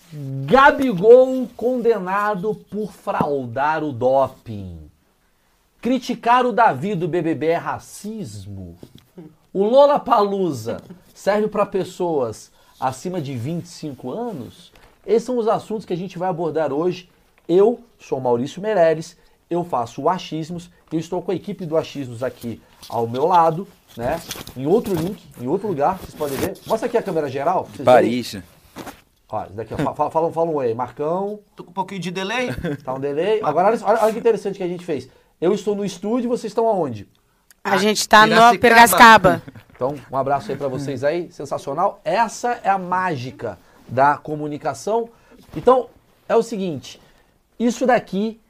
Gabigol condenado por fraudar o doping. Criticar o Davi do BBB é racismo? O Lollapalooza serve para pessoas acima de 25 anos? Esses são os assuntos que a gente vai abordar hoje. Eu sou Maurício Meirelles, eu faço o Achismos, eu estou com a equipe do Achismos aqui ao meu lado, né? Em outro link, em outro lugar, vocês podem ver. Mostra aqui a câmera geral. Paris. Olha, isso daqui, ó. Fala um oi aí, Marcão. Tô com um pouquinho de delay. Tá um delay. Agora, olha que interessante que a gente fez. Eu estou no estúdio, vocês estão aonde? A gente tá no Piracicaba. Então, um abraço aí pra vocês aí, sensacional. Essa é a mágica da comunicação. Então, é o seguinte, isso daqui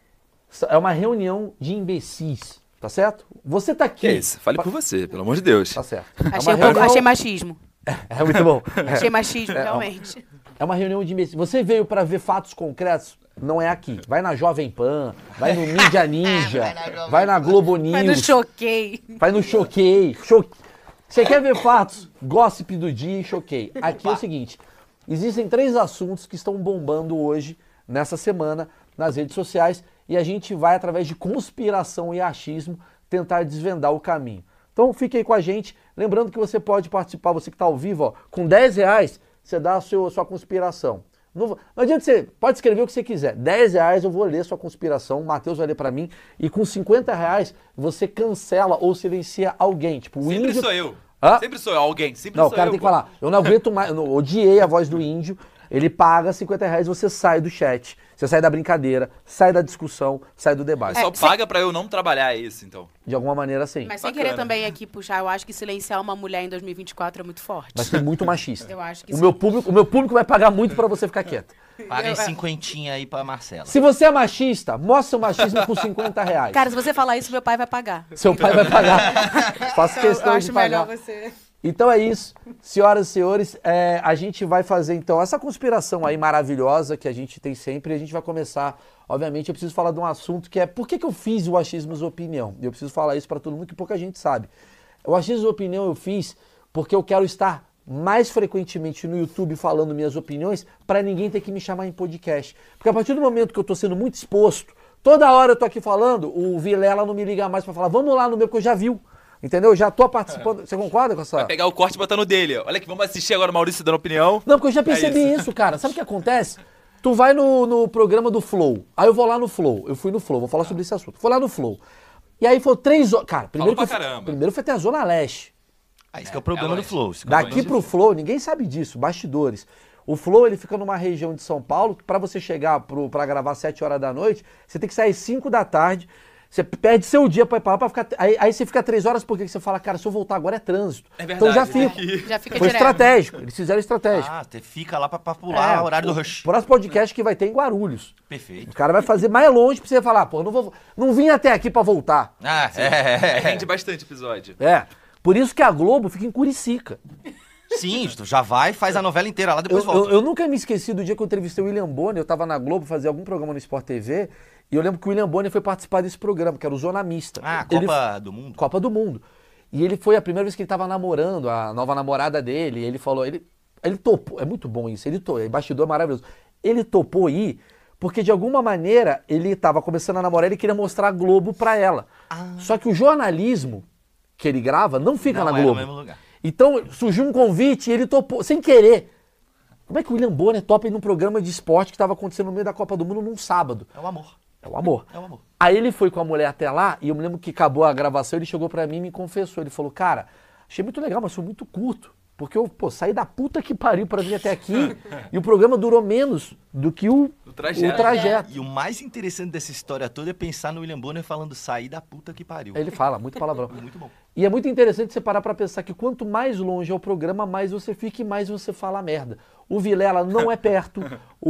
é uma reunião de imbecis, tá certo? Você tá aqui... Que isso? Fale por você, pelo amor de Deus. Tá certo. Achei machismo. É muito bom. Achei machismo, realmente. É uma reunião de imbecis. Você veio pra ver fatos concretos? Não é aqui. Vai na Jovem Pan, vai no Mídia Ninja, vai na Globo News. Vai no Choquei. Vai no Choquei. Você quer ver fatos? Gossip do dia e Choquei. Aqui é o seguinte, existem 3 assuntos que estão bombando hoje, nessa semana, nas redes sociais, e a gente vai, através de conspiração e achismo, tentar desvendar o caminho. Então fique aí com a gente. Lembrando que você pode participar, você que está ao vivo, ó, com R$10, você dá a sua conspiração. Não adianta você, pode escrever o que você quiser. R$10 eu vou ler sua conspiração, o Matheus vai ler pra mim, e com R$50 você cancela ou silencia alguém. Tipo, o Sempre índio... sou eu. Hã? Sempre sou eu, alguém. Sempre Não, sou o cara eu. tem que falar, eu não aguento mais, eu odiei a voz do índio, ele paga R$50 e você sai do chat, você sai da brincadeira, sai da discussão, sai do debate. Só paga pra eu não trabalhar isso, então. De alguma maneira, sim. Mas sem Bacana. querer também aqui puxar, eu acho que silenciar uma mulher em 2024 é muito forte. Vai ser muito machista. Eu acho que O sim. meu público vai pagar muito pra você ficar quieto. Paga em 50 aí pra Marcela. Se você é machista, mostra seu machismo com R$50. Cara, se você falar isso, meu pai vai pagar. Seu pai vai pagar. Faço Eu questão acho de pagar. melhor você... Então é isso, senhoras e senhores, a gente vai fazer então essa conspiração aí maravilhosa que a gente tem sempre, e a gente vai começar, obviamente eu preciso falar de um assunto que é, por que eu fiz o Achismos Opinião? Eu preciso falar isso pra todo mundo que pouca gente sabe. O Achismos Opinião eu fiz porque eu quero estar mais frequentemente no YouTube falando minhas opiniões pra ninguém ter que me chamar em podcast. Porque a partir do momento que eu tô sendo muito exposto, toda hora eu tô aqui falando, o Vilela não me liga mais pra falar, vamos lá no meu que eu já viu. Entendeu? Já tô participando. Você concorda com essa? Vai pegar o corte e botar no dele. Olha que vamos assistir agora o Maurício dando opinião. Não, porque eu já percebi isso, cara. Sabe o que acontece? Tu vai no programa do Flow. Aí eu vou lá no Flow. Eu fui no Flow, vou falar sobre esse assunto. Fui lá no Flow. E aí foi 3 horas. Cara, primeiro foi até a Zona Leste. Ah, isso que é o problema do Flow. Daqui pro Flow, ninguém sabe disso, bastidores. O Flow, ele fica numa região de São Paulo, que pra você chegar pra gravar 7 horas da noite, você tem que sair 5 da tarde. Você perde seu dia pra ir pra lá, pra ficar... Aí você fica 3 horas porque você fala, cara, se eu voltar agora é trânsito. É verdade. Então já fico. Já fica Foi direto. estratégico, eles fizeram estratégico. Ah, você fica lá pra pular o horário do rush. Próximo podcast que vai ter em Guarulhos. Perfeito. O cara vai fazer mais longe pra você falar, pô, não vim até aqui pra voltar. Ah, Rende bastante episódio. Por isso que a Globo fica em Curicica. Sim, tu já vai, faz a novela inteira lá, depois volta. Eu nunca me esqueci do dia que eu entrevistei o William Bonner, eu tava na Globo, fazia algum programa no Sport TV, e eu lembro que o William Bonner foi participar desse programa, que era o Zona Mista. Ah, Copa do Mundo? Copa do Mundo. E ele foi a primeira vez que ele tava namorando a nova namorada dele, e ele falou, ele topou, é muito bom isso, bastidor é maravilhoso. Ele topou ir, porque de alguma maneira ele tava começando a namorar, ele queria mostrar a Globo pra ela. Só que o jornalismo que ele grava não fica na Globo. No mesmo lugar. Então surgiu um convite e ele topou, sem querer. Como é que o William Bonner topa ir num programa de esporte que estava acontecendo no meio da Copa do Mundo num sábado? É o amor. É o amor. É o amor. Aí ele foi com a mulher até lá e eu me lembro que acabou a gravação, ele chegou pra mim e me confessou. Ele falou, cara, achei muito legal, mas foi muito curto. Porque eu, saí da puta que pariu pra vir até aqui e o programa durou menos do que o trajeto. E o mais interessante dessa história toda é pensar no William Bonner falando sair da puta que pariu. Ele fala, muito palavrão. Muito bom. E é muito interessante você parar pra pensar que quanto mais longe é o programa, mais você fica e mais você fala merda. O Vilela não é perto,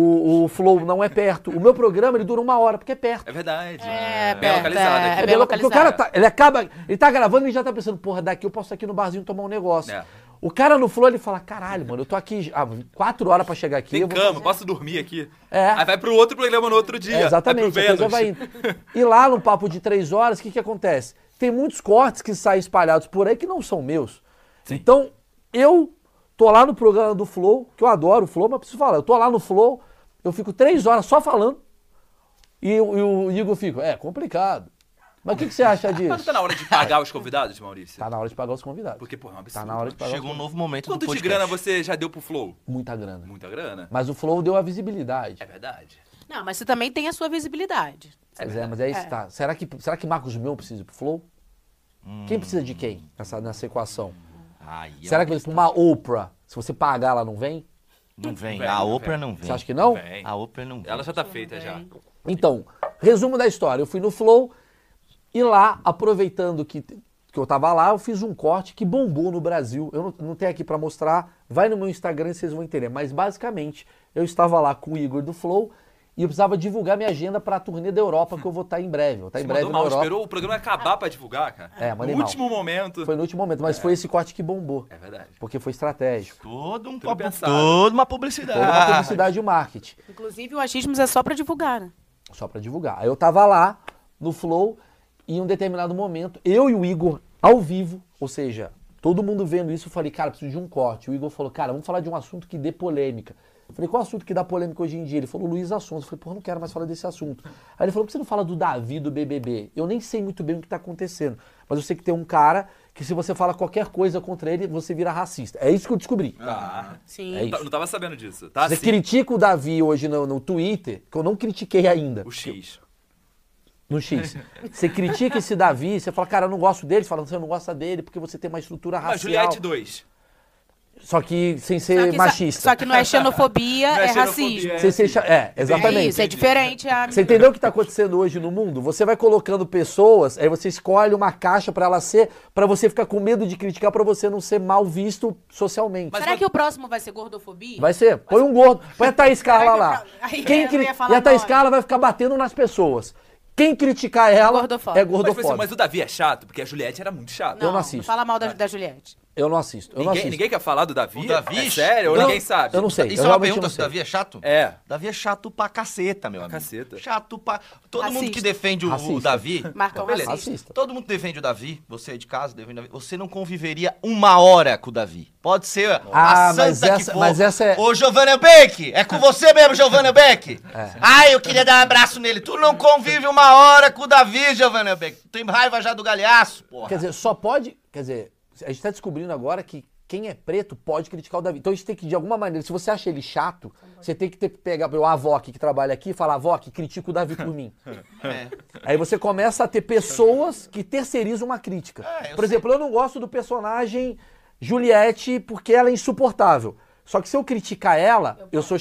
o Flow não é perto. O meu programa, ele dura 1 hora, porque é perto. É verdade. É bem perto, localizado. é aqui. bem Porque o localizado. cara ele tá gravando e já tá pensando, porra, daqui eu posso ir aqui no barzinho tomar um negócio. É. O cara no Flow, ele fala, caralho, mano, eu tô aqui 4 horas pra chegar aqui. Tem eu vou cama, fazer- posso dormir aqui. É. Aí vai pro outro programa no outro dia. Exatamente, vai a pro coisa vai Vênus. indo. E lá no papo de 3 horas, o que acontece? Tem muitos cortes que saem espalhados por aí que não são meus. Então, eu tô lá no programa do Flow, que eu adoro o Flow, mas preciso falar, eu tô lá no Flow, eu fico 3 horas só falando e o Igor fica, complicado. Mas o que você acha Mas não disso? tá na hora de pagar os convidados, Maurício? Tá na hora de pagar os convidados. Porque, porra, é um absurdo. Tá na hora de pagar Chegou um novo momento do Quanto de podcast. grana você já deu pro Flow? Muita grana. Muita grana. Mas o Flow deu a visibilidade. É verdade. Não, mas você também tem a sua visibilidade. Mas é isso, tá. Será que Marcos Mion precisa ir pro Flow? Quem precisa de quem nessa equação? Aí, ó, Será que uma Oprah, se você pagar, ela não vem? não vem. Não vem, A não Oprah vem. não vem. Você acha que não? Vem. A Oprah não vem. Ela já tá feita já. Então, resumo da história. Eu fui no Flow e lá, aproveitando que eu tava lá, eu fiz um corte que bombou no Brasil. Eu não tenho aqui pra mostrar. Vai no meu Instagram e vocês vão entender. Mas, basicamente, eu estava lá com o Igor do Flow e eu precisava divulgar minha agenda pra turnê da Europa, que eu vou estar em breve. Vou estar em Você breve mandou na mal, Europa. esperou o programa acabar pra divulgar, cara. mandei No mal. último momento. Foi no último momento, mas foi esse corte que bombou. É verdade. Porque foi estratégico. Toda pensado. uma publicidade. Toda uma publicidade e o marketing. Inclusive, o achismos é só pra divulgar, né? Só pra divulgar. Aí eu tava lá no Flow e em um determinado momento, eu e o Igor ao vivo, ou seja, todo mundo vendo isso, eu falei, cara, preciso de um corte. O Igor falou, cara, vamos falar de um assunto que dê polêmica. Eu falei, qual assunto que dá polêmica hoje em dia? Ele falou, Luiz Assunção. Eu falei, pô, não quero mais falar desse assunto. Aí ele falou, por que você não fala do Davi do BBB? Eu nem sei muito bem o que tá acontecendo, mas eu sei que tem um cara que se você fala qualquer coisa contra ele, você vira racista. É isso que eu descobri. Ah, Sim. É isso. não tava sabendo disso. Tá Você assim. critica o Davi hoje no Twitter, que eu não critiquei ainda. O X. No X. Você critica esse Davi, você fala, cara, eu não gosto dele, você fala, você não gosta dele porque você tem uma estrutura racial. Mas Juliette 2. Só que sem ser machista. Só que não é xenofobia, Não é é xenofobia, racismo. Sem ser exatamente. É isso, é diferente. Você entendeu o que está acontecendo hoje no mundo? Você vai colocando pessoas, aí você escolhe uma caixa para ela ser, para você ficar com medo de criticar, para você não ser mal visto socialmente. Mas Será que o próximo vai ser gordofobia? Vai ser. Põe um gordo. Põe a Thaís Carla lá. Aí Quem eu ia falar e a Thaís nome. Carla vai ficar batendo nas pessoas. Quem criticar ela Gordofóbico. é Mas, gordofóbico. mas o Davi é chato, porque a Juliette era muito chata. eu não assisto. Fala mal da Juliette. Eu não assisto. Eu não assisto. Ninguém quer falar do Davi? O Davi? É sério? Ou Eu ninguém não- sabe? eu não sei. Isso Eu é uma realmente pergunta não se o sei. Davi é chato? É. Davi é chato pra caceta, meu amigo. Caceta. Chato pra... Todo mundo Racista. que defende o Racista. Davi... Marcão beleza. racista. Todo mundo defende o Davi, você aí de casa defende o Davi. Você não conviveria 1 hora com o Davi. Pode ser Ah, a santa mas essa- que for. mas essa é- Ô, Giovanna Beck, é com você mesmo, Giovanna Beck? Ai, eu queria dar um abraço nele. Tu não convive 1 hora com o Davi, Giovanna Beck. Tu tem raiva já do galhaço, porra. Quer dizer, só pode. Quer dizer, a gente tá descobrindo agora que quem é preto pode criticar o Davi. Então a gente tem que, de alguma maneira, se você acha ele chato, você tem que pegar a avó aqui que trabalha aqui e falar, avó, que critica o Davi por mim. Aí você começa a ter pessoas que terceirizam uma crítica. eu Por exemplo, eu não gosto do personagem Juliette porque ela é insuportável. Só que se eu criticar ela, eu sou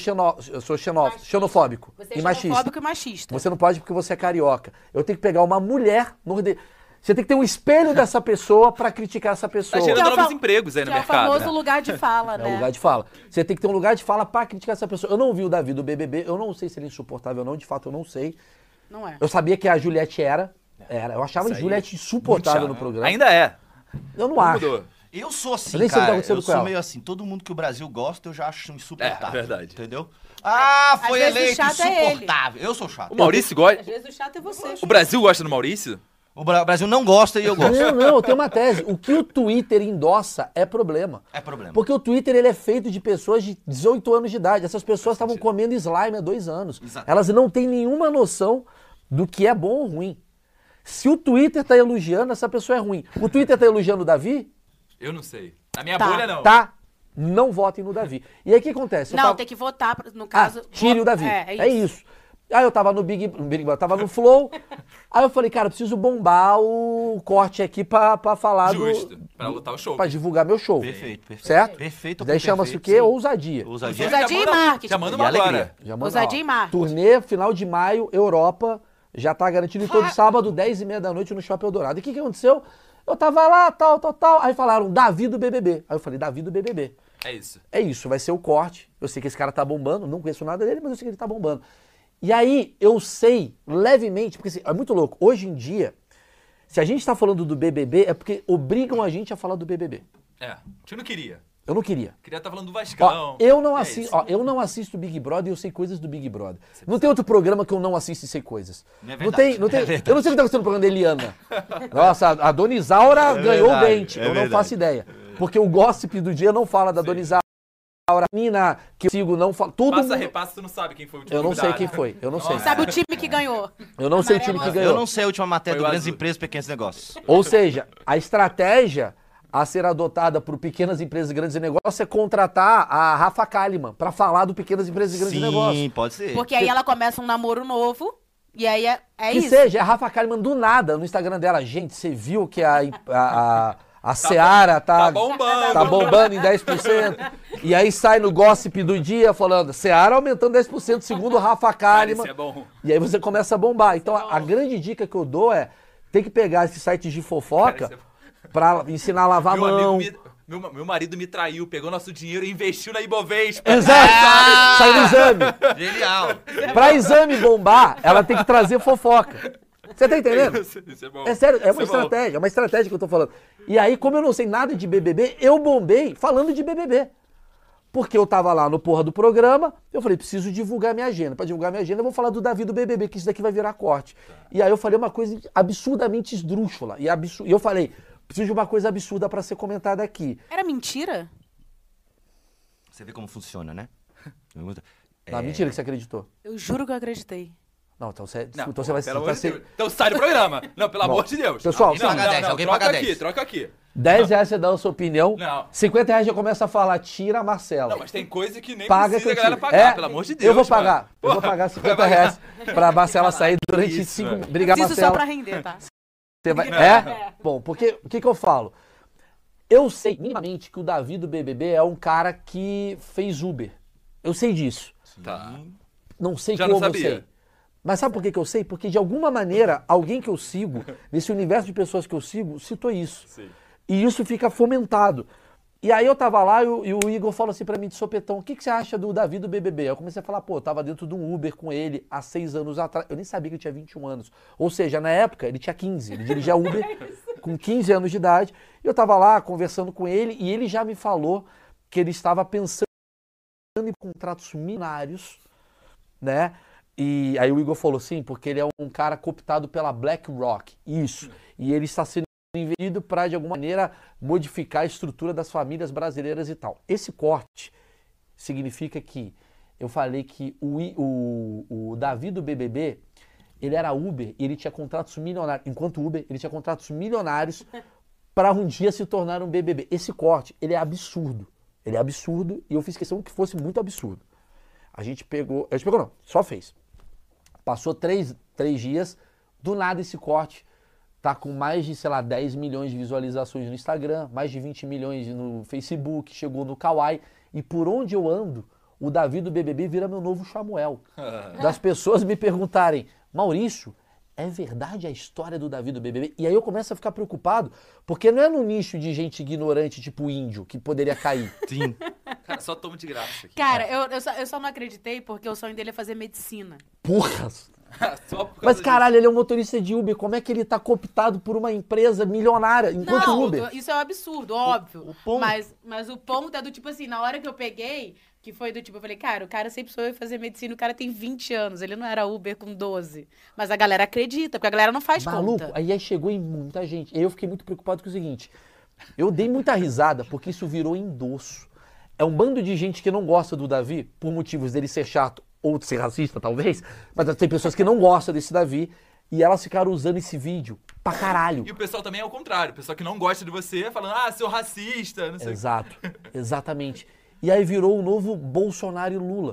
xenofóbico Você é e machista. xenofóbico e machista. Você não pode porque você é carioca. Eu tenho que pegar uma mulher nordestina. Você tem que ter um espelho dessa pessoa pra criticar essa pessoa. Tá gerando Que é o novos fa- empregos aí no que é o mercado. famoso né? lugar de fala, É né? um lugar de fala. Você tem que ter um lugar de fala pra criticar essa pessoa. Eu não vi o Davi do BBB, eu não sei se ele é insuportável ou não, de fato eu não sei. Não é. Eu sabia que a Juliette era. Eu achava a Isso aí, Juliette insuportável muito no chato. programa. Ainda é. Eu não Não acho. mudou. Eu sou assim, Eu nem sei o que tá cara. acontecendo Eu com sou ela. meio assim. Todo mundo que o Brasil gosta, eu já acho insuportável. É, verdade. Entendeu? Ah, foi vezes o eleito chato é ele. insuportável. Eu sou chato. O Maurício gosta. Às vezes o chato é você. O Brasil gosta do Maurício? O Brasil não gosta e eu gosto. Não, eu tenho uma tese. O que o Twitter endossa é problema. É problema. Porque o Twitter ele é feito de pessoas de 18 anos de idade. Essas pessoas estavam comendo slime há 2 anos. Exato. Elas não têm nenhuma noção do que é bom ou ruim. Se o Twitter tá elogiando, essa pessoa é ruim. O Twitter tá elogiando o Davi? Eu não sei. Na minha Tá. bolha, não. Tá. Não votem no Davi. E aí o que acontece? Eu Não, tava- tem que votar, no caso... tire o Davi. É isso. Aí eu tava no Big Brother, tava no Flow. Aí eu falei, cara, eu preciso bombar o corte aqui pra falar Justo. do... Pra lutar o show. Pra divulgar meu show. Perfeito, perfeito. Certo? Perfeito. Daí chama-se o quê? Ousadia. Ousadia. Ousadia e manda- marketing. Já manda E uma alegria. agora. Já manda, Ousadia ó, e marketing. Turnê, final de maio, Europa. Já tá garantido e todo sábado, 10h30 da noite no Shopping Eldorado. E o que aconteceu? Eu tava lá, tal. Aí falaram, Davi do BBB. Aí eu falei, Davi do BBB. É isso. É isso, vai ser o corte. Eu sei que esse cara tá bombando, não conheço nada dele, mas eu sei que ele tá bombando. E aí, eu sei levemente, porque assim, é muito louco. Hoje em dia, se a gente tá falando do BBB, é porque obrigam a gente a falar do BBB. É. Eu não queria. Eu não queria. Queria estar falando do Ó, Vascão. eu não É assisto, isso. ó, eu não assisto Big Brother e eu sei coisas do Big Brother. Não tem outro programa que eu não assisto e sei coisas. Não é Não verdade, tem, é verdade. eu não sei o que tá acontecendo no programa da Eliana. Nossa, a Dona Isaura ganhou o verdade, dente. é Eu não verdade. faço ideia. Porque o gossip do dia não fala da Dona Isaura. Laura, mina que eu sigo não fala. Todo Passa, mundo... repassa, tu não sabe quem foi o último Eu não sei convidado. quem foi, eu não sei. Sabe o time que ganhou? Eu não sei o time que Eu ganhou. não sei a última matéria Foi do o Grandes azul. Empresas e Pequenos Negócios. Ou seja, a estratégia a ser adotada por pequenas empresas e grandes negócios é contratar a Rafa Kalimann para falar do pequenas empresas e grandes negócios. Sim, pode ser. Porque aí ela começa um namoro novo, e aí é Que isso. seja, a Rafa Kalimann do nada no Instagram dela. Gente, você viu que a Seara Tá bombando. tá bombando em 10%. E aí sai no gossip do dia falando, Seara aumentando 10% segundo Rafa Cara, Kalimann. isso é bom. E aí você começa a bombar. Então a grande dica que eu dou é, tem que pegar esses sites de fofoca Cara, isso é pra ensinar a lavar a mão. Meu marido me traiu, pegou nosso dinheiro e investiu na Ibovespa. Exato! Sai no exame. Genial. Pra exame bombar, ela tem que trazer fofoca. Você tá entendendo? Isso é bom. É sério, é Isso uma bom. estratégia que eu tô falando. E aí, como eu não sei nada de BBB, eu bombei falando de BBB. Porque eu tava lá no porra do programa, eu falei, preciso divulgar minha agenda. Pra divulgar minha agenda, eu vou falar do Davi do BBB, que isso daqui vai virar corte. E aí eu falei uma coisa absurdamente esdrúxula. E eu falei, preciso de uma coisa absurda pra ser comentada aqui. Era mentira? Você vê como funciona, né? Não, mentira que você acreditou. Eu juro que eu acreditei. Não, então você, Não, então você vai pelo vai amor de ser... Deus. Então sai do programa. Não, pelo Bom, amor de Deus. pessoal, não, paga 10, alguém troca paga aqui, 10. troca aqui. R$10 você dá a sua opinião, Não. R$50 já começa a falar, tira a Marcela. Não, mas tem coisa que nem Paga precisa a que eu galera tiro. pagar, pelo amor de Deus. Eu vou mano. pagar, eu vou Porra, pagar vai R$50 pra Marcela sair durante Isso, 5 mano. Obrigado, Preciso só Marcela. pra render, tá? Você vai... Não. É? Bom, porque o que eu falo? Eu sei minimamente que o Davi do BBB é um cara que fez Uber. Eu sei disso. Tá. Não sei Já não como eu sabia. sei. Mas sabe por que eu sei? Porque de alguma maneira, alguém que eu sigo, nesse universo de pessoas que eu sigo, citou isso. Sim. E isso fica fomentado. E aí eu tava lá e o Igor falou assim pra mim de sopetão, o que você acha do Davi do BBB? Aí eu comecei a falar, pô, eu tava dentro de um Uber com ele há 6 anos atrás. Eu nem sabia que ele tinha 21 anos. Ou seja, na época ele tinha 15. Ele dirigia Uber com 15 anos de idade. E eu tava lá conversando com ele e ele já me falou que ele estava pensando em contratos milionários, né? E aí o Igor falou, sim, porque ele é um cara cooptado pela BlackRock. Isso. E ele está sendo vendido para, de alguma maneira, modificar a estrutura das famílias brasileiras e tal. Esse corte significa que eu falei que o Davi do BBB, ele era Uber e ele tinha contratos milionários. Enquanto Uber, ele tinha contratos milionários para um dia se tornar um BBB. Esse corte, ele é absurdo. Ele é absurdo e eu fiz questão que fosse muito absurdo. A gente pegou não, só fez. Passou 3 dias, do nada esse corte tá com mais de, sei lá, 10 milhões de visualizações no Instagram, mais de 20 milhões no Facebook, chegou no Kawaii. E por onde eu ando, o Davi do BBB vira meu novo Samuel. Das pessoas me perguntarem, Maurício, é verdade a história do Davi do BBB? E aí eu começo a ficar preocupado, porque não é no nicho de gente ignorante, tipo índio, que poderia cair. Sim. Cara, só toma de graça aqui. Cara, eu só não acreditei porque o sonho dele é fazer medicina. Porra! Só por causa Mas disso. caralho, ele é um motorista de Uber, como é que ele tá cooptado por uma empresa milionária enquanto Não, Uber? isso é um absurdo, óbvio. o ponto- Mas o ponto é do tipo assim, na hora que eu peguei, que foi do tipo, eu falei, cara, o cara sempre sonhou em fazer medicina, o cara tem 20 anos, ele não era Uber com 12. Mas a galera acredita, porque a galera não faz Maluco, conta. aí chegou em muita gente. E aí eu fiquei muito preocupado com o seguinte, eu dei muita risada porque isso virou endosso. É um bando de gente que não gosta do Davi, por motivos dele ser chato ou de ser racista, talvez, mas tem pessoas que não gostam desse Davi e elas ficaram usando esse vídeo pra caralho. E o pessoal também é o contrário. O pessoal que não gosta de você, falando, seu racista, não sei o que. Exato, exatamente. E aí virou o novo Bolsonaro e Lula.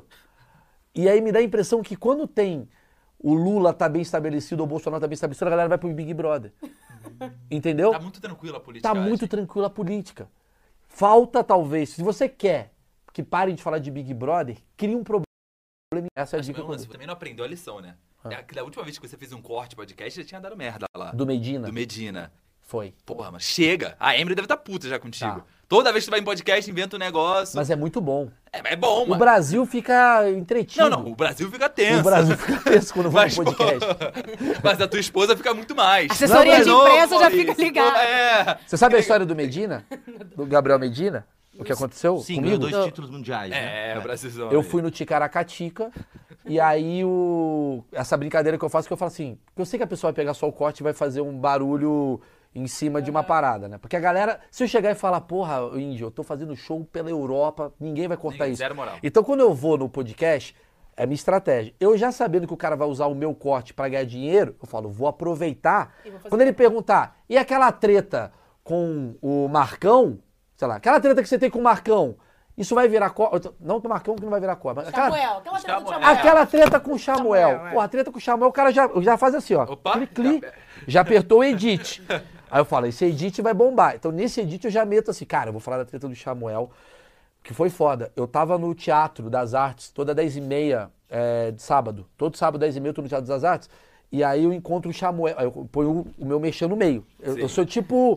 E aí me dá a impressão que quando tem o Lula tá bem estabelecido ou o Bolsonaro tá bem estabelecido, a galera vai pro Big Brother. Entendeu? Tá muito tranquila a política. Tá muito tranquila a política. Falta, talvez, se você quer que parem de falar de Big Brother, crie um problema. Essa é a Mas, dica que eu você também não aprendeu a lição, né? É que da última vez que você fez um corte podcast, já tinha dado merda lá. do Medina. Do Medina. Foi. Porra, mas chega. A Emily deve estar puta já contigo. Tá. Toda vez que tu vai em podcast, inventa um negócio. Mas é muito bom. É bom, O mano. Brasil fica entretido. Não, o Brasil fica tenso. O Brasil fica tenso quando vai Mas, no podcast. Mas a tua esposa fica muito mais. Assessoria Não, de Não, imprensa já Maurício, fica ligada. É. Você sabe a história do Medina? Do Gabriel Medina? O que aconteceu Sim, ganhou comigo? 2 títulos mundiais, né? É, o Brasilzão. Eu aí. fui no Ticaracatica e aí essa brincadeira que eu faço, que eu falo assim, eu sei que a pessoa vai pegar só o corte e vai fazer um barulho em cima de uma parada, né? Porque a galera, se eu chegar e falar, porra, Índio, eu tô fazendo show pela Europa, ninguém vai cortar isso. Zero moral. Então, quando eu vou no podcast, é minha estratégia. Eu já sabendo que o cara vai usar o meu corte pra ganhar dinheiro, eu falo, vou aproveitar. Quando ele perguntar, e aquela treta com o Marcão, sei lá, aquela treta que você tem com o Marcão, isso vai virar corte? Não com o Marcão que não vai virar corte. Mas Samuel, aquela treta do Samuel. aquela treta com o Samuel. Pô, a treta com o Samuel, o cara já faz assim, ó. Opa, Já apertou o edit. Aí eu falo, esse edit vai bombar. Então nesse edit eu já meto assim, cara, eu vou falar da treta do Samuel, que foi foda. Eu tava no Teatro das Artes, toda 10h30 de sábado. Todo sábado, 10h30, eu tô no Teatro das Artes. E aí eu encontro o Samuel, aí eu ponho o meu mexer no meio. Eu sou tipo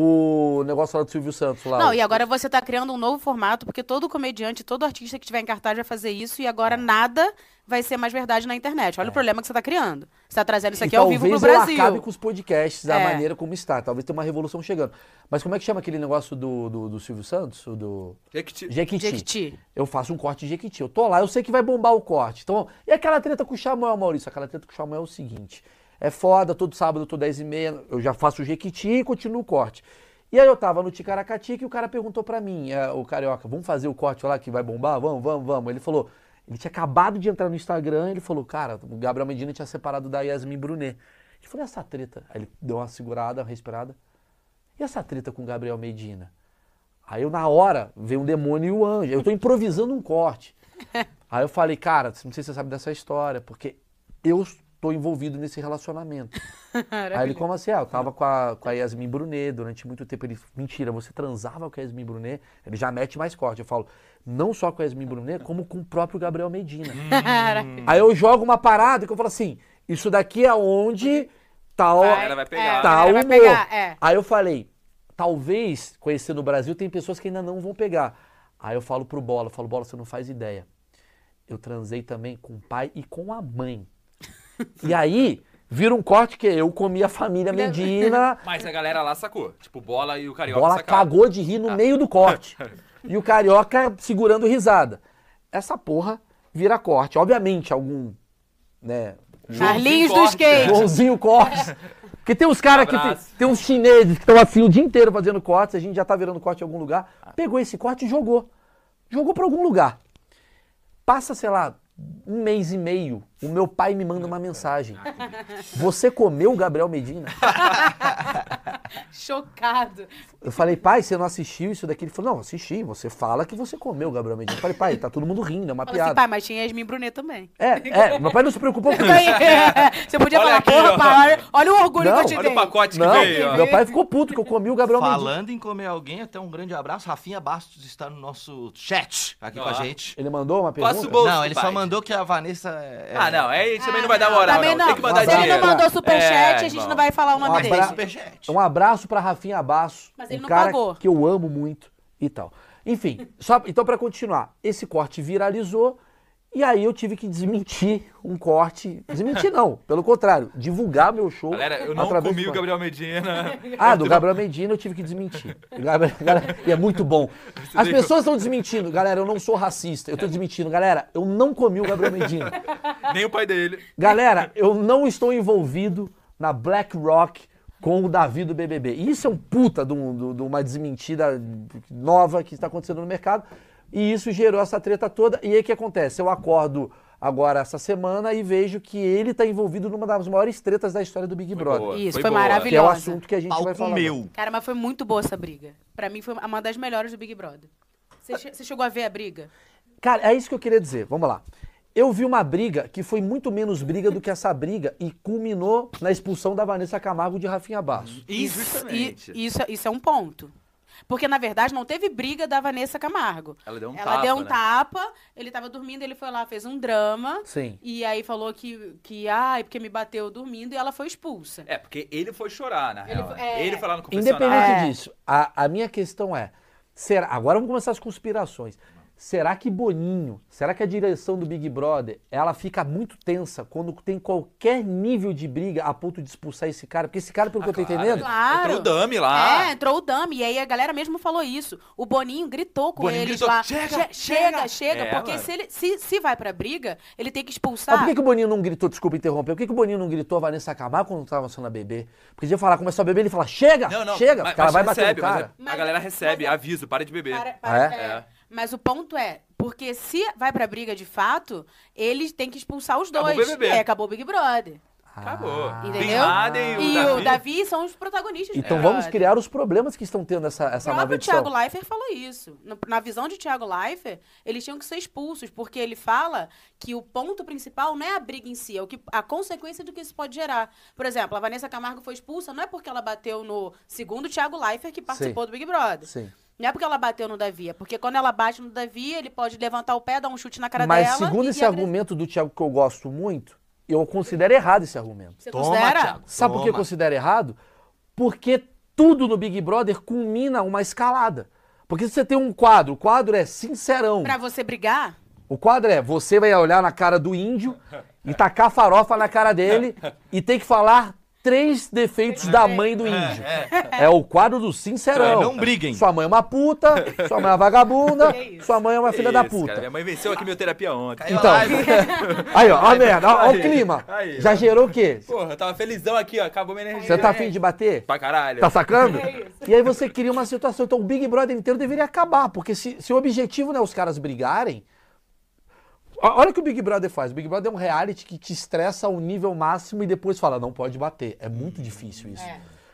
o negócio lá do Silvio Santos. Lá, Não, e agora você tá criando um novo formato, porque todo comediante, todo artista que tiver em cartaz vai fazer isso, e agora nada vai ser mais verdade na internet. Olha o problema que você tá criando. Você tá trazendo isso aqui ao vivo pro Brasil. Talvez eu acabe com os podcasts, da maneira como está. Talvez tenha uma revolução chegando. Mas como é que chama aquele negócio do Silvio Santos? Do Jequiti. Eu faço um corte de Jequiti. Eu tô lá, eu sei que vai bombar o corte. Então, e aquela treta com o Samuel, Maurício? Aquela treta com o Samuel é o seguinte. É foda, todo sábado eu tô 10h30, eu já faço o Jequiti e continuo o corte. E aí eu tava no Ticaracatica e o cara perguntou pra mim, o Carioca, vamos fazer o corte lá que vai bombar? Vamos. Ele falou, ele tinha acabado de entrar no Instagram, ele falou, cara, o Gabriel Medina tinha separado da Yasmin Brunet. Eu falei, essa treta? Aí ele deu uma segurada, uma respirada. E essa treta com o Gabriel Medina? Aí eu, na hora, veio um demônio e o anjo. Eu tô improvisando um corte. Aí eu falei, cara, não sei se você sabe dessa história, porque eu estou envolvido nesse relacionamento. Aí ele, como assim? Eu tava com a Yasmin Brunet durante muito tempo. Ele, mentira, você transava com a Yasmin Brunet? Ele já mete mais corte. Eu falo, não só com a Yasmin Brunet, como com o próprio Gabriel Medina. Aí eu jogo uma parada que eu falo assim, isso daqui é onde tá o humor. Aí eu falei, talvez, conhecendo o Brasil, tem pessoas que ainda não vão pegar. Aí eu falo pro Bola, Bola, você não faz ideia. Eu transei também com o pai e com a mãe. E aí, vira um corte que eu comi a família Medina. Mas a galera lá sacou. Tipo, Bola e o Carioca Bola sacaram. cagou de rir no meio do corte. E o Carioca segurando risada. Essa porra vira corte. Obviamente, algum, né... Carlinhos do skate. Joãozinho Cortes. Porque tem uns caras que tem uns chineses que estão assim o dia inteiro fazendo cortes, a gente já tá virando corte em algum lugar. Pegou esse corte e jogou. Jogou pra algum lugar. Passa, sei lá, 1 mês e meio, o meu pai me manda uma mensagem. Você comeu o Gabriel Medina? Chocado. Eu falei, pai, você não assistiu isso daqui? Ele falou, não, assisti, você fala que você comeu o Gabriel Medina. Eu falei, pai, tá todo mundo rindo, é uma Fala piada. assim, pai, mas tinha Yasmin Brunet também. Meu pai não se preocupou com isso. Você podia Olha falar, aqui, porra, ó. pai, olha o orgulho Não, que eu te Olha dei. o pacote que Não, veio, ó. meu pai ficou puto que eu comi o Gabriel Medina. Falando em comer alguém, até um grande abraço. Rafinha Bastos está no nosso chat aqui com a gente. Ele mandou uma pergunta? Faça o bolso, Não, ele só pai. mandou que a Vanessa Ah, não, aí também não vai dar moral, Também não. Tem que mandar Se ele dinheiro. não mandou superchat, a gente irmão. não vai falar o nome dele. Superchat. Um abraço pra Rafinha Basso, Mas ele um não cara pagou. que eu amo muito e tal. Enfim, então pra continuar, esse corte viralizou e aí eu tive que desmentir um corte. Desmentir não, pelo contrário, divulgar meu show. Galera, eu não através comi do o Gabriel Medina. do Gabriel Medina eu tive que desmentir. E é muito bom. As pessoas estão desmentindo. Galera, eu não sou racista. Eu tô desmentindo. Galera, eu não comi o Gabriel Medina. Nem o pai dele. Galera, eu não estou envolvido na Black Rock com o Davi do BBB. E isso é um puta de uma desmentida nova que está acontecendo no mercado. E isso gerou essa treta toda. E aí o que acontece? Eu acordo agora essa semana e vejo que ele está envolvido numa das maiores tretas da história do Big Brother. boa. Isso, Foi foi boa. Que é o maravilhosa. assunto que a gente vai Palco falar. meu. Cara, mas foi muito boa essa briga. Pra mim, foi uma das melhores do Big Brother. Você chegou a ver a briga? Cara, é isso que eu queria dizer. Vamos lá. Eu vi uma briga que foi muito menos briga do que essa briga e culminou na expulsão da Vanessa Camargo de Rafinha Basso. Injustamente. Isso é um ponto. Porque, na verdade, não teve briga da Vanessa Camargo. Ela deu um Ela tapa, deu um né? tapa, ele tava dormindo, ele foi lá, fez um drama. Sim. E aí falou que porque me bateu dormindo e ela foi expulsa. É, porque ele foi chorar, na real. foi- Né? Ele foi lá no confessionário. Independente disso, a minha questão é, agora vamos começar as conspirações. será que Boninho, será que a direção do Big Brother, ela fica muito tensa quando tem qualquer nível de briga a ponto de expulsar esse cara? Porque esse cara, pelo que eu tô entendendo... Claro. Entrou o dummy lá. Entrou o dummy. E aí a galera mesmo falou isso. O Boninho gritou com Boninho eles gritou, lá. chega. Porque Mano. se vai pra briga, ele tem que expulsar. Mas por que o Boninho não gritou, desculpa interromper, por que o Boninho não gritou a Vanessa Camargo quando tava sendo a bebê? Porque ia falar, começou a beber, ele fala, chega, chega, porque ela vai bater no cara. A galera recebe, aviso, para de beber. Mas o ponto é, porque se vai pra briga de fato, eles têm que expulsar os Acabou dois. o BBB. E aí acabou o Big Brother. Acabou. Entendeu? Bin Laden E o o Davi são os protagonistas do Então Big vamos Brother. criar os problemas que estão tendo essa O nova próprio edição. Thiago Leifert falou isso. Na visão de Thiago Leifert, eles tinham que ser expulsos, porque ele fala que o ponto principal não é a briga em si, é a consequência do que isso pode gerar. Por exemplo, a Vanessa Camargo foi expulsa, não é porque ela bateu no segundo Thiago Leifert, que participou do Big Brother. Sim. Não é porque ela bateu no Davi, é porque quando ela bate no Davi, ele pode levantar o pé, dar um chute na cara Mas dela. segundo esse argumento do Thiago, que eu gosto muito, eu considero errado esse argumento. Você considera? Sabe por que eu considero errado? Porque tudo no Big Brother culmina uma escalada. Porque se você tem um quadro, o quadro é sincerão. Pra você brigar? O quadro é, você vai olhar na cara do índio e tacar farofa na cara dele e tem que falar 3 defeitos da mãe do índio. É o quadro do sincerão. Não briguem. Sua mãe é uma puta, sua mãe é uma vagabunda, sua mãe é uma filha da puta. Cara, minha mãe venceu a quimioterapia ontem. Então, aí ó a merda, ó o clima. Aí, Já gerou o quê? Porra, eu tava felizão aqui, ó, acabou minha energia. Você tá afim de bater? Pra caralho. Tá sacando? E aí você cria uma situação. Então o Big Brother inteiro deveria acabar, porque se o objetivo não é os caras brigarem... Olha o que o Big Brother faz. O Big Brother é um reality que te estressa ao nível máximo e depois fala, não pode bater. É muito difícil isso.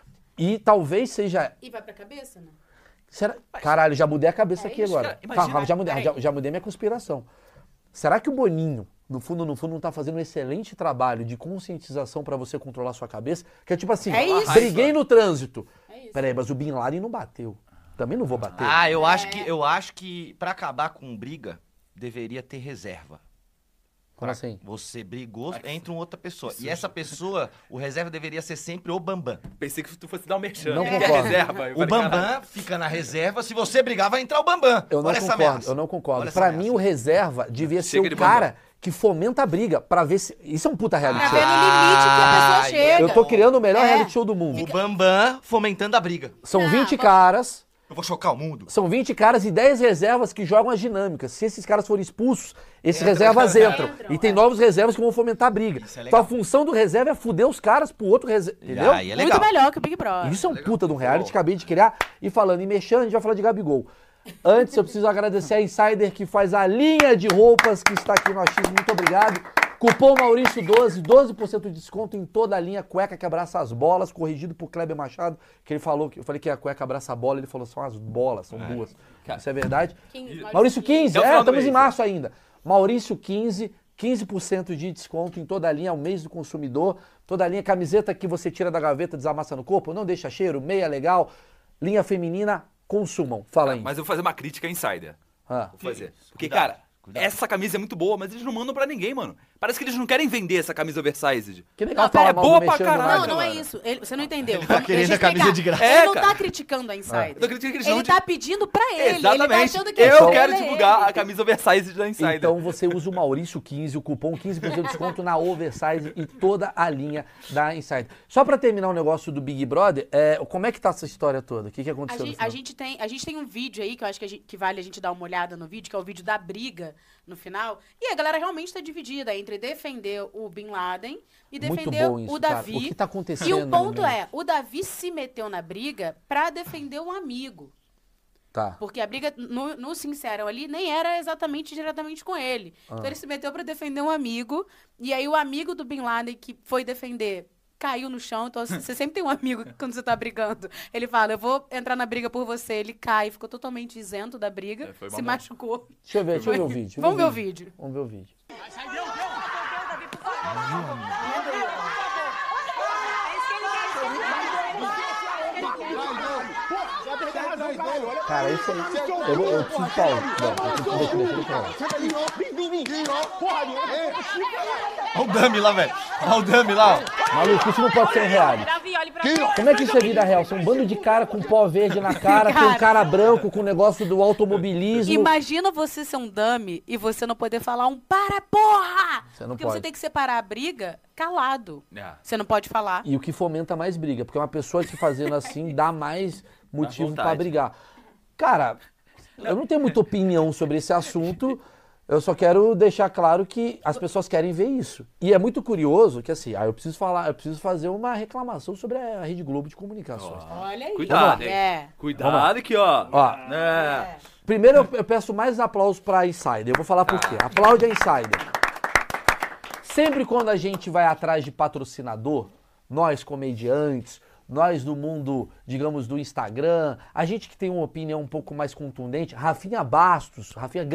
E talvez seja... E vai pra cabeça, né? Será... Caralho, já mudei a cabeça aqui isso, agora. cara. Imagina- Já mudei minha conspiração. Será que o Boninho, no fundo, não tá fazendo um excelente trabalho de conscientização pra você controlar sua cabeça? Que é tipo assim, É isso. briguei no trânsito. É isso. Peraí, mas o Bin Laden não bateu. Também não vou bater. Eu acho que pra acabar com briga, deveria ter reserva. Como assim? Você brigou, entra uma outra pessoa. E essa pessoa, o reserva deveria ser sempre o Bambam. Pensei que tu fosse dar um merchan. Não Que é concordo. reserva. Eu O falei, Bambam caralho. fica na reserva, se você brigar, vai entrar o Bambam. Eu não Olha essa concordo, ameaça. eu não concordo. Olha essa Pra ameaça. mim, o reserva devia ser Chega o de cara bambam. que fomenta a briga pra ver se... Isso é um puta reality Pra show. ver no limite que a pessoa chega. Eu tô criando o melhor É. reality show do mundo. O Bambam fomentando a briga. São 20 caras... Eu vou chocar o mundo. São 20 caras e 10 reservas que jogam as dinâmicas. Se esses caras forem expulsos, esses reservas entram. E tem novos reservas que vão fomentar a briga. Isso é Então legal. a função do reserva é fuder os caras pro outro reserva. Entendeu? Aí é legal. Muito melhor que o Big Brother. Isso é um puta de um reality que acabei de criar. E falando em mexendo, a gente vai falar de Gabigol. Antes, eu preciso agradecer a Insider que faz a linha de roupas que está aqui no X. Muito obrigado. Cupom Maurício12, 12% de desconto em toda a linha cueca que abraça as bolas, corrigido por Kleber Machado, que ele falou, eu falei que a cueca abraça a bola, ele falou, são as bolas, são duas. Isso é verdade? Maurício 15, Até o final do estamos em mês. março ainda. Maurício 15, 15% de desconto em toda a linha, é o mês do consumidor. Toda a linha, camiseta que você tira da gaveta, desamassa no corpo, não deixa cheiro, meia legal. Linha feminina, consumam. Fala aí. Mas eu vou fazer uma crítica insider. Ah. Vou fazer. Porque, Cuidado, cara, essa camisa é muito boa, mas eles não mandam pra ninguém, mano. Parece que eles não querem vender essa camisa oversized. Que legal Não, falar é mal boa do pra Mexendo caralho. no Não, não é mano. isso. Você não entendeu. Ele tá Deixa eu querendo a camisa explicar. de graça. Ele É, não cara. tá criticando a Insider. Eu acredito que eles Ele não... tá pedindo pra ele. Ele Exatamente. tá achando que Eu ele quero é divulgar ele. a camisa oversized da Insider. Então você usa o Maurício 15, o cupom 15% de desconto na Oversize e toda a linha da Insider. Só pra terminar o negócio do Big Brother, como é que tá essa história toda? O que aconteceu no final? A gente tem um vídeo aí que eu acho que vale a gente dar uma olhada no vídeo, que é o vídeo da briga no final. E a galera realmente tá dividida entre defender o Bin Laden e Muito defender bom isso, o cara. Davi. O que tá acontecendo? E o ponto no meio? é, o Davi se meteu na briga pra defender um amigo. Tá. Porque a briga no Sincerão ali nem era exatamente diretamente com ele. Então ele se meteu pra defender um amigo. E aí o amigo do Bin Laden que foi defender caiu no chão. Então você sempre tem um amigo que quando você tá brigando, ele fala, eu vou entrar na briga por você. Ele cai, ficou totalmente isento da briga, foi se mamão. machucou. Deixa eu ver o vídeo. Vamos ver o vídeo. Vamos ver o vídeo. Cara, isso aí. Eu preciso Paulo. Olha o dummy lá, velho. Olha o dummy lá. Maluco, isso não pode ser real. Como é que isso é vida real? São um bando de cara com pó verde na cara, tem um cara branco com o negócio do automobilismo. Imagina você ser um dummy e você não poder falar um para, porra! Você não Porque pode. você tem que separar a briga calado. É. Você não pode falar. E o que fomenta mais briga, porque uma pessoa se fazendo assim dá mais motivo vontade. pra brigar. Cara, eu não tenho muita opinião sobre esse assunto, eu só quero deixar claro que as pessoas querem ver isso. E é muito curioso que assim, eu preciso fazer uma reclamação sobre a Rede Globo de Comunicações. Olha aí. Cuidado, hein? É. Cuidado aqui, ó. Ó, É. primeiro eu peço mais aplausos pra Insider, eu vou falar por quê. Aplaude a Insider. Sempre quando a gente vai atrás de patrocinador, nós comediantes, nós do mundo, digamos, do Instagram, a gente que tem uma opinião um pouco mais contundente, Rafinha Bastos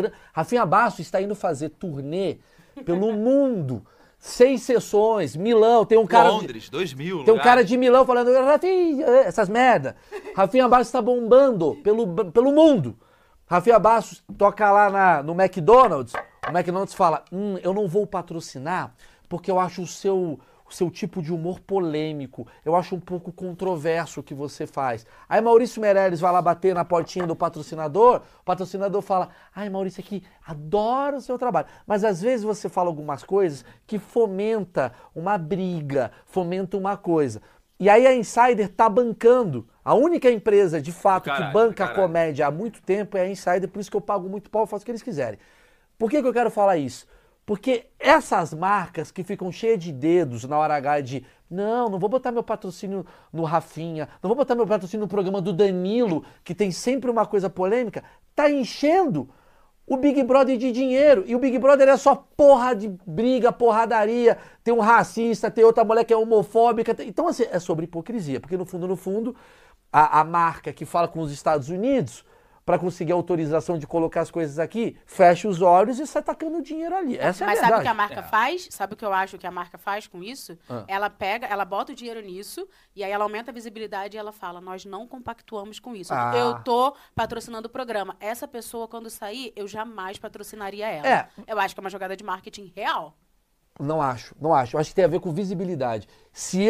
está indo fazer turnê pelo mundo, 6 sessões, Milão, tem um cara... Londres, 2000. Tem um cara de Milão falando, Rafinha, essas merda. Rafinha Bastos está bombando pelo mundo. Rafinha Bastos toca lá no McDonald's, o McDonald's fala, eu não vou patrocinar porque eu acho o seu tipo de humor polêmico, eu acho um pouco controverso o que você faz. Aí Maurício Meirelles vai lá bater na portinha do patrocinador, o patrocinador fala, ai Maurício aqui, adoro o seu trabalho. Mas às vezes você fala algumas coisas que fomenta uma briga, fomenta uma coisa. E aí a Insider tá bancando. A única empresa, de fato, que banca a comédia há muito tempo é a Insider, por isso que eu pago muito pau e faço o que eles quiserem. Por que eu quero falar isso? Porque essas marcas que ficam cheias de dedos na hora H de não vou botar meu patrocínio no Rafinha, não vou botar meu patrocínio no programa do Danilo, que tem sempre uma coisa polêmica, tá enchendo o Big Brother de dinheiro. E o Big Brother é só porra de briga, porradaria, tem um racista, tem outra mulher que é homofóbica. Então, assim, é sobre hipocrisia, porque no fundo, a marca que fala com os Estados Unidos para conseguir autorização de colocar as coisas aqui, fecha os olhos e sai tacando dinheiro ali. Essa é a Mas verdade. sabe o que a marca faz? Sabe o que eu acho que a marca faz com isso? Ela bota o dinheiro nisso e aí ela aumenta a visibilidade e ela fala, nós não compactuamos com isso. Eu tô patrocinando o programa. Essa pessoa, quando sair, eu jamais patrocinaria ela. Eu acho que é uma jogada de marketing real. Não acho. Eu acho que tem a ver com visibilidade. Se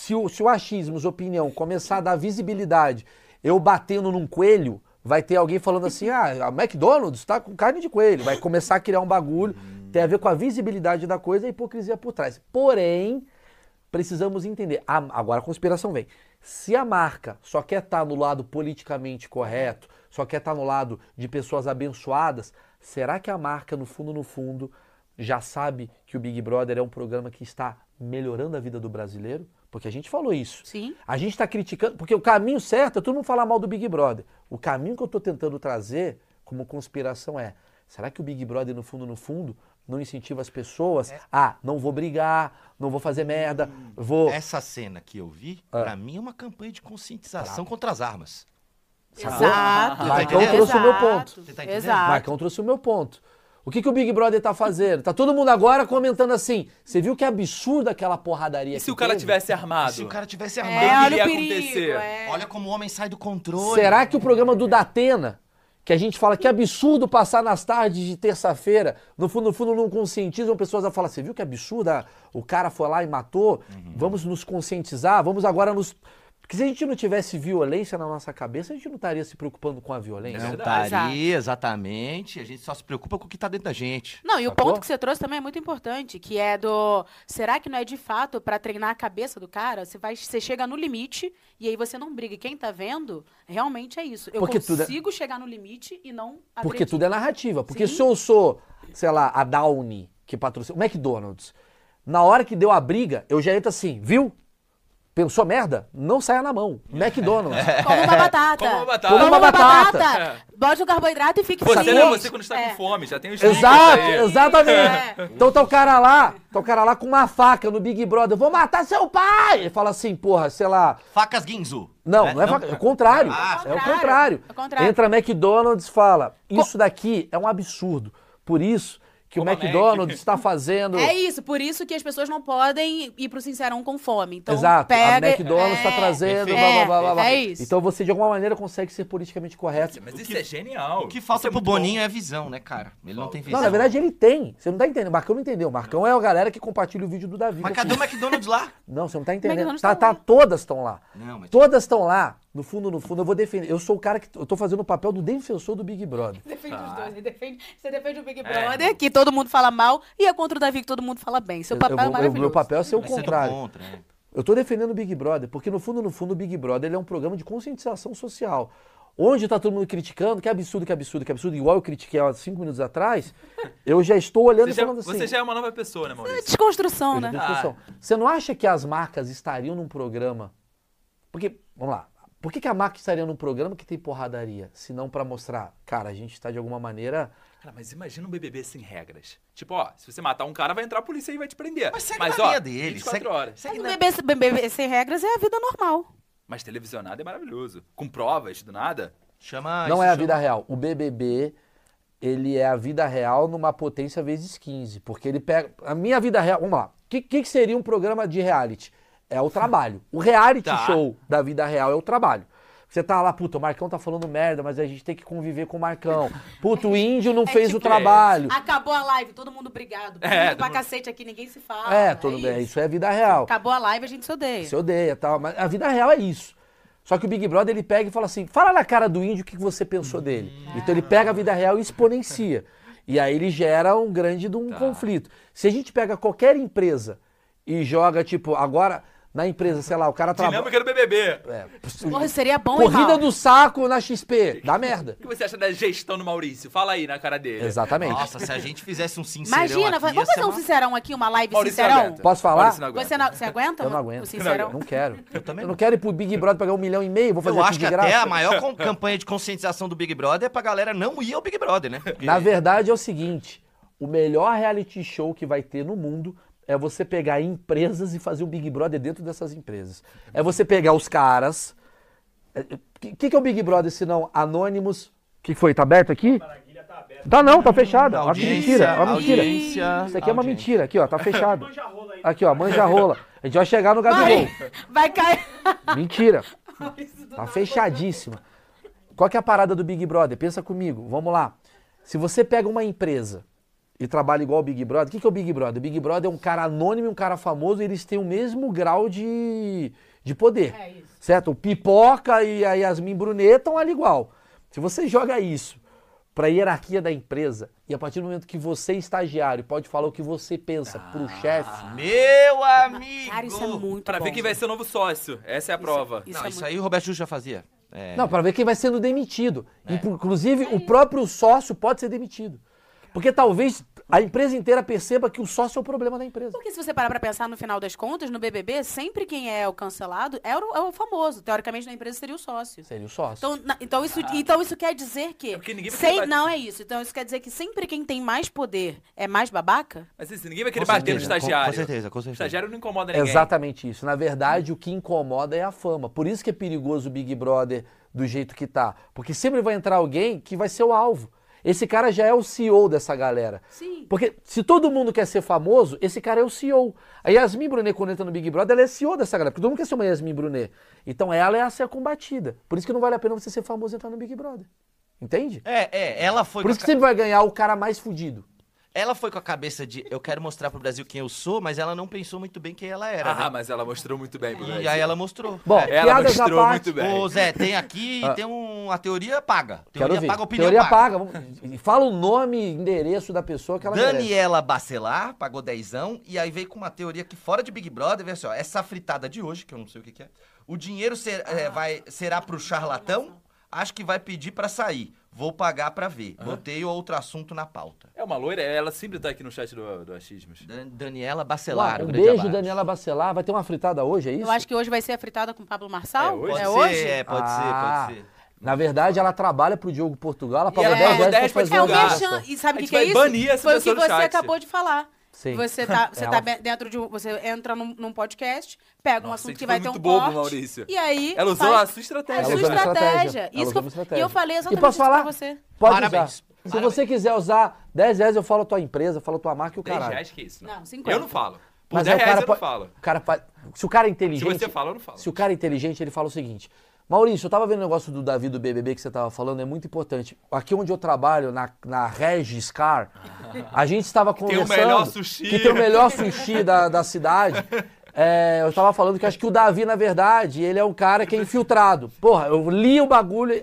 o achismos, opinião, começar a dar visibilidade, eu batendo num coelho, vai ter alguém falando assim, a McDonald's tá com carne de coelho. Vai começar a criar um bagulho. Tem a ver com a visibilidade da coisa e a hipocrisia por trás. Porém, precisamos entender. Agora a conspiração vem. Se a marca só quer estar no lado politicamente correto, só quer estar no lado de pessoas abençoadas, será que a marca, no fundo, já sabe que o Big Brother é um programa que está melhorando a vida do brasileiro? Porque a gente falou isso. Sim. A gente está criticando, porque o caminho certo é todo mundo falar mal do Big Brother. O caminho que eu estou tentando trazer como conspiração é, será que o Big Brother, no fundo, não incentiva as pessoas a não vou brigar, não vou fazer merda, vou... Essa cena que eu vi, pra mim é uma campanha de conscientização contra as armas. Exato. Marcão trouxe o meu ponto. Você tá entendendo? Exato. Marcão trouxe o meu ponto. O que o Big Brother tá fazendo? Tá todo mundo agora comentando assim, você viu que absurda aquela porradaria E se que o cara teve? tivesse armado? Se o cara tivesse O que armado, olha ia o perigo. acontecer? olha como o homem sai do controle. Será que o programa do Datena, que a gente fala que absurdo passar nas tardes de terça-feira, no fundo não conscientizam pessoas a falar, você viu que absurdo? O cara foi lá e matou, vamos nos conscientizar, vamos agora nos... Porque se a gente não tivesse violência na nossa cabeça, a gente não estaria se preocupando com a violência. Não verdade. estaria, exatamente. A gente só se preocupa com o que tá dentro da gente. Não, e o Sacou? ponto que você trouxe também é muito importante, que é do... Será que não é de fato pra treinar a cabeça do cara? Você chega no limite e aí você não briga. E quem tá vendo, realmente é isso. Eu Porque tudo é- consigo chegar no limite e não Porque agredir. tudo é narrativa. Porque Sim. se eu sou, sei lá, a Downy, que patrocina, o McDonald's, na hora que deu a briga, eu já entro assim, viu? Pensou merda? Não saia na mão. McDonald's. Como uma batata. Como uma batata. Como Uma uma batata. batata. Bote o carboidrato e fique Você feliz. não é você quando está com fome, já tem os Exato, aí. exatamente. Então tá o cara lá com uma faca no Big Brother, eu vou matar seu pai! Ele fala assim, porra, sei lá... Facas Ginzu. Não é faca, é o contrário. É o contrário. É o contrário. Entra McDonald's e fala, isso daqui é um absurdo. Por isso que o Como a McDonald's Mac. está fazendo... É isso, por isso que as pessoas não podem ir pro Sincerão com fome. Então, Exato, pega... a McDonald's está trazendo... perfeito. Blá, blá, blá, blá. É isso. Então você, de alguma maneira, consegue ser politicamente correto. Mas isso é genial. O que falta Isso é pro muito bom. Boninho é visão, né, cara? Ele não tem visão. Não, na verdade ele tem. Você não tá entendendo. O Marcão não entendeu. O Marcão é a galera que compartilha o vídeo do Davi. Mas que eu cadê o fiz. McDonald's lá? Não, você não tá entendendo. McDonald's Tá, tá lá. todas estão lá. Não, mas... Todas estão lá. No fundo, eu vou defender. Eu sou o cara que... Eu tô fazendo o papel do defensor do Big Brother. Defende os dois. Você defende o Big Brother, que todo mundo fala mal, e é contra o Davi, que todo mundo fala bem. Seu papel é maravilhoso. Meu papel é ser o Vai ser do contrário. contra, né? Eu tô defendendo o Big Brother, porque no fundo, o Big Brother ele é um programa de conscientização social. Onde tá todo mundo criticando, que absurdo, igual eu critiquei há 5 minutos atrás, eu já estou olhando e falando assim... Você já é uma nova pessoa, né, Maurício? Desconstrução, Eu né? já tenho discussão. Você não acha que as marcas estariam num programa... Porque, vamos lá, por que a marca estaria num programa que tem porradaria? Se não pra mostrar, cara, a gente está de alguma maneira... Cara, mas imagina um BBB sem regras. Tipo, ó, se você matar um cara, vai entrar a polícia e vai te prender. Mas segue Mas, na ó, linha dele. 24 horas. Segue Mas o bebê sem regras é a vida normal. Mas televisionado é maravilhoso. Com provas, do nada. Chama... Não isso é a chama- vida real. O BBB, ele é a vida real numa potência vezes 15. Porque ele pega... A minha vida real... Vamos lá. O que seria um programa de reality? É o trabalho. O reality Tá. show da vida real é o trabalho. Você tá lá, puta, o Marcão tá falando merda, mas a gente tem que conviver com o Marcão. Puta, o índio não fez o trabalho. Acabou a live, todo mundo brigado. É, Briga todo pra mundo- cacete aqui, ninguém se fala. É, tudo bem. Isso é vida real. Acabou a live, a gente se odeia. Você odeia e tal, mas a vida real é isso. Só que o Big Brother, ele pega e fala assim, fala na cara do índio o que você pensou dele. Então ele pega a vida real e exponencia. E aí ele gera um grande conflito. Se a gente pega qualquer empresa e joga, tipo, agora, na empresa, sei lá, o cara trabalha... Dinâmica do BBB. Porra, seria bom, hein, Corrida Mal? do saco na XP. Dá merda. O que você acha da gestão do Maurício? Fala aí na cara dele. Exatamente. Nossa, se a gente fizesse um sincerão Imagina, aqui, vamos ia fazer ser um uma- sincerão aqui, uma live Maurício não sincerão? aguenta. Posso falar? Maurício não aguenta. Você aguenta? Eu não aguento. O sincerão? Não quero. Eu também Eu não. não quero ir pro Big Brother pegar 1,5 milhão, vou fazer Eu aqui acho de que graça. até a maior campanha de conscientização do Big Brother é pra galera não ir ao Big Brother, né? Porque- Na verdade é o seguinte, o melhor reality show que vai ter no mundo é você pegar empresas e fazer um Big Brother dentro dessas empresas. É você pegar os caras... O que é o Big Brother, se não Anônimos... O que foi? Tá aberto aqui? Tá não, tá fechado. Uma mentira, uma mentira. audiência, Isso aqui é uma audiência. mentira. Aqui, ó, tá fechado. Aqui, ó, manja rola. A gente vai chegar no Gabigol. Vai cair. Mentira. Tá fechadíssima. Qual que é a parada do Big Brother? Pensa comigo, vamos lá. Se você pega uma empresa e trabalha igual o Big Brother, o que é o Big Brother? O Big Brother é um cara anônimo e um cara famoso e eles têm o mesmo grau de poder. É isso. Certo? O Pipoca e a Yasmin Brunet estão ali igual. Se você joga isso para a hierarquia da empresa e a partir do momento que você, estagiário, pode falar o que você pensa pro chefe, Meu amigo! Cara, isso é muito Pra bom. ver quem vai ser o novo sócio. Essa é a prova. Isso Não, é isso muito... aí o Roberto Justo já fazia. É. não, para ver quem vai sendo demitido. Inclusive, o próprio sócio pode ser demitido. Porque talvez a empresa inteira perceba que o sócio é o problema da empresa. Porque se você parar pra pensar no final das contas, no BBB, sempre quem é o cancelado é o famoso. Teoricamente, na empresa seria o sócio. Seria o sócio. Então isso quer dizer que... É porque ninguém vai querer bater. Não é isso. Então isso quer dizer que sempre quem tem mais poder é mais babaca? Mas assim, ninguém vai querer Com bater no certeza, estagiário. com certeza, com O certeza. estagiário não incomoda ninguém. Exatamente isso. Na verdade, o que incomoda é a fama. Por isso que é perigoso o Big Brother do jeito que tá. Porque sempre vai entrar alguém que vai ser o alvo. Esse cara já é o CEO dessa galera. Sim. Porque se todo mundo quer ser famoso, esse cara é o CEO. A Yasmin Brunet, quando entra no Big Brother, ela é CEO dessa galera. Porque todo mundo quer ser uma Yasmin Brunet. Então ela é a ser combatida. Por isso que não vale a pena você ser famoso e entrar no Big Brother. Entende? Ela foi Por isso que sempre vai ganhar o cara mais fudido. Ela foi com a cabeça de eu quero mostrar pro Brasil quem eu sou, mas ela não pensou muito bem quem ela era. Ah, né? mas ela mostrou muito bem. pro E Brasil. aí ela mostrou. Bom, É. Ela piadas à mostrou parte. muito bem. Ô, Zé, tem aqui tem a teoria paga. Quero Teoria ver. paga, opinião Teoria paga. paga. E fala o nome e endereço da pessoa que ela merece. Daniela Bacelar pagou 10ão e aí veio com uma teoria que fora de Big Brother, vê assim, ó, essa fritada de hoje, que eu não sei o que é, o dinheiro será pro charlatão, acho que vai pedir pra sair, vou pagar pra ver, botei outro assunto na pauta. É uma loira, ela sempre tá aqui no chat do Achismos. Daniela Bacelar, Um grande beijo, abraço. Daniela Bacelar. Vai ter uma fritada hoje, é isso? Eu acho que hoje vai ser a fritada com o Pablo Marçal. É hoje? Pode É ser, hoje? pode ser, Ah, pode ser. Na verdade, ela trabalha pro Diogo Portugal, ela E pagou ela 10 pagou reais 10 pra pra fazer É o uma divulgar. gravação. merchan. E sabe A o gente que é vai isso? banir essa Foi o que pessoa do você chat. acabou de falar. Sim. Você tá Ela- dentro de você entra num podcast, pega um Nossa, assunto isso que foi vai ter muito um bobo, corte. Maurício. E aí Ela usou faz- a sua estratégia. a Ela sua usou uma estratégia. estratégia. Ela Isso usou que uma eu estratégia. falei E exatamente posso isso falar? pra você. Pode Parabéns. usar. Se você quiser usar 10 reais, eu falo a tua empresa, falo a tua marca e o 10 caralho. reais que isso? Não, 50. Eu não falo. Por Mas 10 aí reais eu não pode- falo. o cara se o cara é Se inteligente... você fala, eu não falo. Se o cara é inteligente, ele fala o seguinte: Maurício, eu tava vendo o negócio do Davi do BBB que você tava falando, é muito importante. Aqui onde eu trabalho, na Regis Car, a gente estava tem o conversando... melhor sushi. Que tem o melhor sushi da cidade. Eu tava falando que acho que o Davi, na verdade, ele é um cara que é infiltrado. Porra, eu li o bagulho.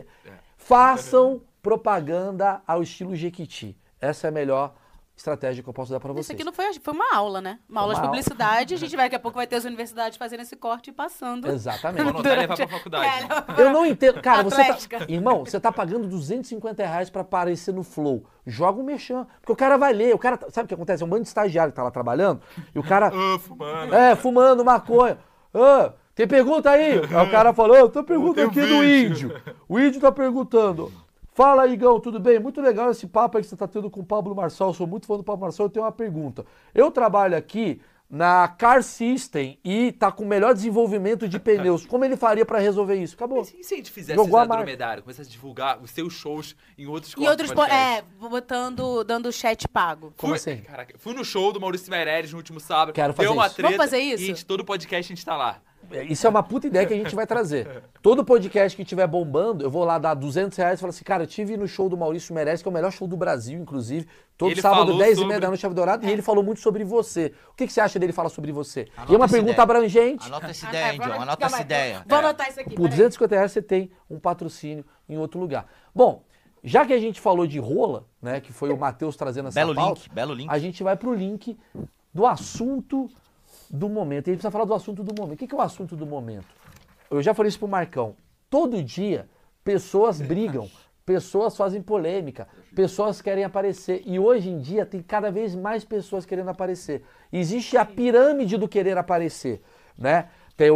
Façam propaganda ao estilo Jequiti. Essa é a melhor estratégia que eu posso dar pra vocês. Isso aqui não foi uma aula, né? Uma aula de Uma aula. publicidade. A gente vai, daqui a pouco vai ter as universidades fazendo esse corte e passando. Exatamente. Vou anotar e levar pra faculdade. Eu não entendo. Cara, você Atlética. tá. Irmão, você tá pagando R$250 pra aparecer no Flow. Joga um merchan. Porque o cara vai ler. O cara. Sabe o que acontece? É um bando de estagiário que tá lá trabalhando. E o cara. Fumando. Fumando maconha. Tem pergunta aí? Aí o cara falou, tem pergunta Tem um aqui do vídeo. índio. O índio tá perguntando. Fala aí, Igão, tudo bem? Muito legal esse papo aí que você tá tendo com o Pablo Marçal. Eu sou muito fã do Pablo Marçal, eu tenho uma pergunta. Eu trabalho aqui na Car System e tá com o melhor desenvolvimento de pneus. Como ele faria pra resolver isso? Acabou. E se a gente fizesse Jogou a esse marca. dromedário, começasse a divulgar os seus shows em outros E cortes outros, podcasts? dando chat pago. Como assim? Caraca, fui no show do Maurício Meirelles no último sábado. Quero fazer deu uma isso. treta. Vamos fazer isso? E todo podcast a gente tá lá. Isso é uma puta ideia que a gente vai trazer. Todo podcast que estiver bombando, eu vou lá dar R$200 e falar assim, cara, eu tive no show do Maurício Meirelles, que é o melhor show do Brasil, inclusive. Todo Ele sábado, falou 10h30 sobre- da noite, Chave Dourada, e ele falou muito sobre você. O que você acha dele falar sobre você? Anota E é uma essa pergunta ideia. abrangente. Anota essa ideia, John. Anota essa ideia. Vou anotar isso aqui. Por peraí. R$250 você tem um patrocínio em outro lugar. Bom, já que a gente falou de rola, né, que foi o Matheus trazendo essa Belo pauta, link, belo link. a gente vai pro link do assunto do momento. A gente precisa falar do assunto do momento. O que é o assunto do momento? Eu já falei isso pro Marcão. Todo dia, pessoas brigam, pessoas fazem polêmica, pessoas querem aparecer. E hoje em dia tem cada vez mais pessoas querendo aparecer. Existe a pirâmide do querer aparecer, né? Tem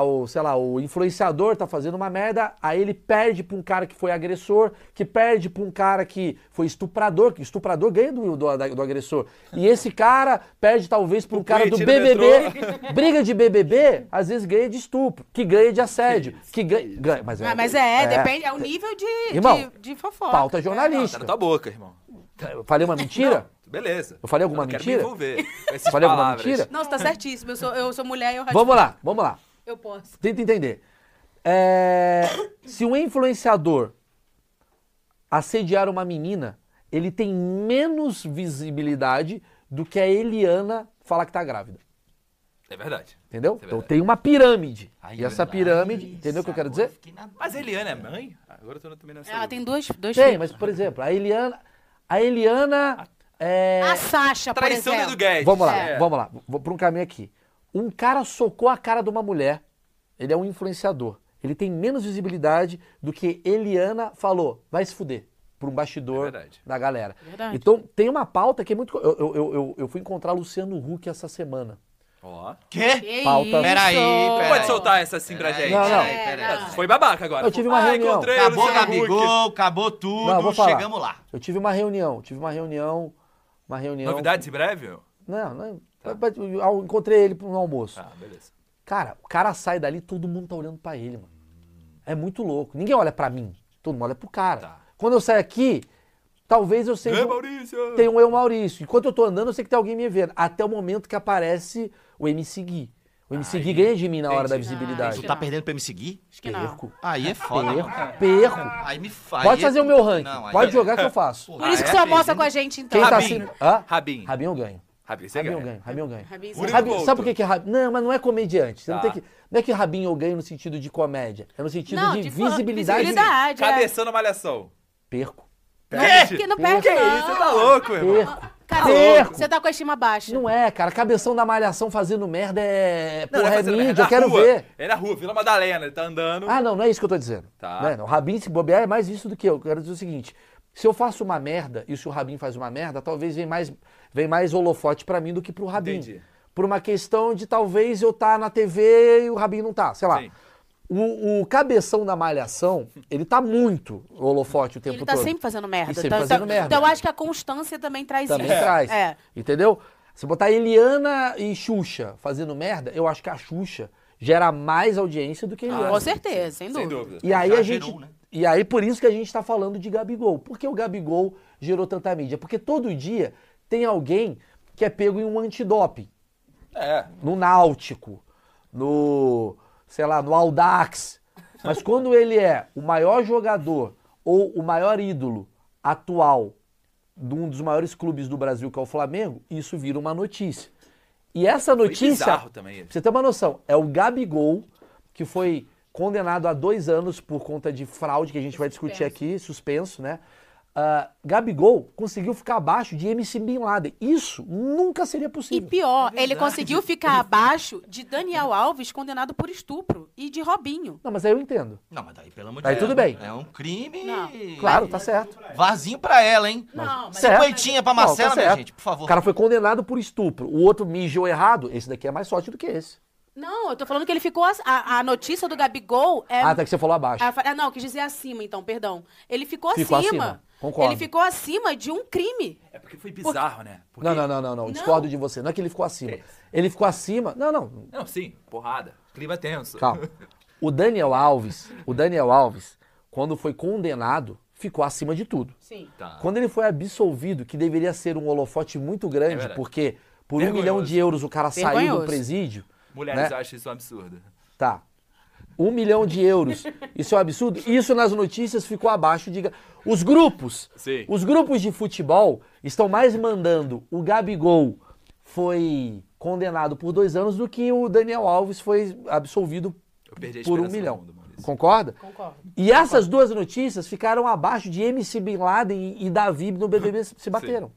o influenciador tá fazendo uma merda, aí ele perde pra um cara que foi agressor, que perde pra um cara que foi estuprador, que estuprador ganha do agressor. E esse cara perde talvez pra um cara do Tira BBB. Briga de BBB, às vezes ganha de estupro, que ganha de assédio, que ganha... Mas Depende, é o nível Irmão, de fofoca. pauta Não, tá jornalística. na tua boca, irmão. Eu falei uma mentira? Beleza. Eu falei alguma não mentira? Quero me envolver com essas Falei alguma palavras. mentira? Não, você tá certíssimo. Eu sou mulher e eu Vamos lá. Eu posso. Tenta entender. Se um influenciador assediar uma menina, ele tem menos visibilidade do que a Eliana falar que tá grávida. É verdade. Entendeu? É Então verdade. tem uma pirâmide. Ai, E essa verdade. pirâmide, entendeu o que eu quero Agora dizer? fiquei na- Mas a Eliana é mãe? Agora eu tô também não sei. Ela tem dois Tem, filhos. mas por exemplo, a Eliana A Sasha, por Traição exemplo. do Guedes. Vamos lá, É. vamos lá. Vou por um caminho aqui. Um cara socou a cara de uma mulher. Ele é um influenciador. Ele tem menos visibilidade do que Eliana falou. Vai se fuder. Por um bastidor É verdade. da galera. Verdade. Então, tem uma pauta que é muito... Eu fui encontrar Luciano Huck essa semana. Ó. Quê? Que Pauta. isso? Peraí, peraí. Pode soltar essa assim pra gente? Não, não. Peraí. Foi babaca agora. Eu tive uma reunião. Encontrei o Acabou o Luciano Huck. Gabigol, acabou tudo, Não, eu vou falar. chegamos lá. Eu tive uma reunião. Uma reunião... Novidades em breve? Não. Eu encontrei ele no almoço. Ah, beleza. Cara, o cara sai dali, todo mundo tá olhando pra ele, mano. É muito louco. Ninguém olha pra mim. Todo mundo olha pro cara. Tá. Quando eu saio aqui, talvez eu seja... Ei, Maurício! Tem um eu, Maurício. Enquanto eu tô andando, eu sei que tem alguém me vendo. Até o momento que aparece o MC Gui. O MC Gui ganha de mim na hora da entendi. visibilidade. Tu tá perdendo pra me seguir? Acho que não. Perco. Aí é foda, mano. Perco. Aí me faz. Pode fazer o meu ranking. Não, aí Pode é- jogar que eu faço. Por isso que é? você almoça com a gente, então. Quem tá Rabinho. assim... Hã? Rabinho. Rabinho eu ganho. Rabinho, você Rabinho eu ganha. ganho. Rabinho eu ganho. Rabinho, Urico Rabinho, Couto. sabe por que é Rabinho? Não, mas não é comediante. Você não, Tá. tem que, não é que Rabinho eu ganho no sentido de comédia. É no sentido Não, de de visibilidade. visibilidade. Cabeção na malhação. Perco. Que não perde, Que não. isso? Você tá louco, irmão? Perco. Cara, Perco. você tá com a estima baixa. Não é, cara. Cabeção da malhação fazendo merda é... Não, Porra, não é fazendo mídia, merda, eu na quero rua. ver. É na rua, Vila Madalena, ele tá andando. Ah, não é isso que eu tô dizendo. Tá. Né? O Rabin, se bobear, é mais isso do que eu. Eu quero dizer o seguinte, se eu faço uma merda e se o Rabin faz uma merda, talvez vem mais holofote pra mim do que pro Rabin. Entendi. Por uma questão de talvez eu tá na TV e o Rabin não tá, sei lá. Sim. O cabeção da malhação, ele tá muito holofote o tempo Ele tá todo. sempre fazendo merda. E sempre fazendo merda. Então eu acho que a constância também traz Também isso. traz. É. Entendeu? Se botar Eliana e Xuxa fazendo merda, eu acho que a Xuxa gera mais audiência do que a Eliana. Com certeza, sem Sem dúvida. dúvida. E aí Já a gente. gerou, né? E aí, por isso que a gente está falando de Gabigol. Por que o Gabigol gerou tanta mídia? Porque todo dia tem alguém que é pego em um antidoping. No Náutico, no, sei lá, no Audax. Mas quando ele é o maior jogador ou o maior ídolo atual de um dos maiores clubes do Brasil, que é o Flamengo, isso vira uma notícia. E essa notícia, bizarro também. pra você ter uma noção, é o Gabigol, que foi condenado a 2 anos por conta de fraude, que a gente vai discutir aqui, suspenso, né? Gabigol conseguiu ficar abaixo de MC Bin Laden. Isso nunca seria E possível. pior, ele conseguiu ficar abaixo de Daniel Alves, condenado por estupro, e de Robinho. Não, mas aí eu entendo. Não, mas daí, pelo amor de Aí Deus. tudo bem. É um crime. Não. Claro, tá certo. Vazio pra ela, hein? Não, mas certo. Cinquentinha pra Marcela, Não, tá minha certo. gente, por favor. O cara foi condenado por estupro. O outro mijou errado. Esse daqui é mais forte do que esse. Não, eu tô falando que ele ficou... A notícia do Gabigol é... Até que você falou abaixo. Não, quis dizer acima, então, perdão. Ele ficou Ficou acima. acima, concordo. Ele ficou acima de um crime. É porque foi bizarro, né? Porque... Não. Discordo de você. Não é que ele ficou acima. Ele ficou acima... Não. Não, sim, porrada. Clima tenso. Calma. O Daniel Alves, quando foi condenado, ficou acima de tudo. Sim. Tá. Quando ele foi absolvido, que deveria ser um holofote muito grande, verdade. porque por Vergonhoso. 1 milhão de euros o cara saiu do Vergonhoso. presídio. Mulheres né? acham isso um absurdo. Tá. 1 milhão de euros. Isso é um absurdo? Isso nas notícias ficou abaixo de... Os grupos de futebol estão mais mandando o Gabigol foi condenado por 2 anos do que o Daniel Alves foi absolvido Eu perdi a por 1 esperança milhão. no mundo, Maurício. Concorda? Concordo. E essas duas notícias ficaram abaixo de MC Bin Laden e Davi no BBB se bateram.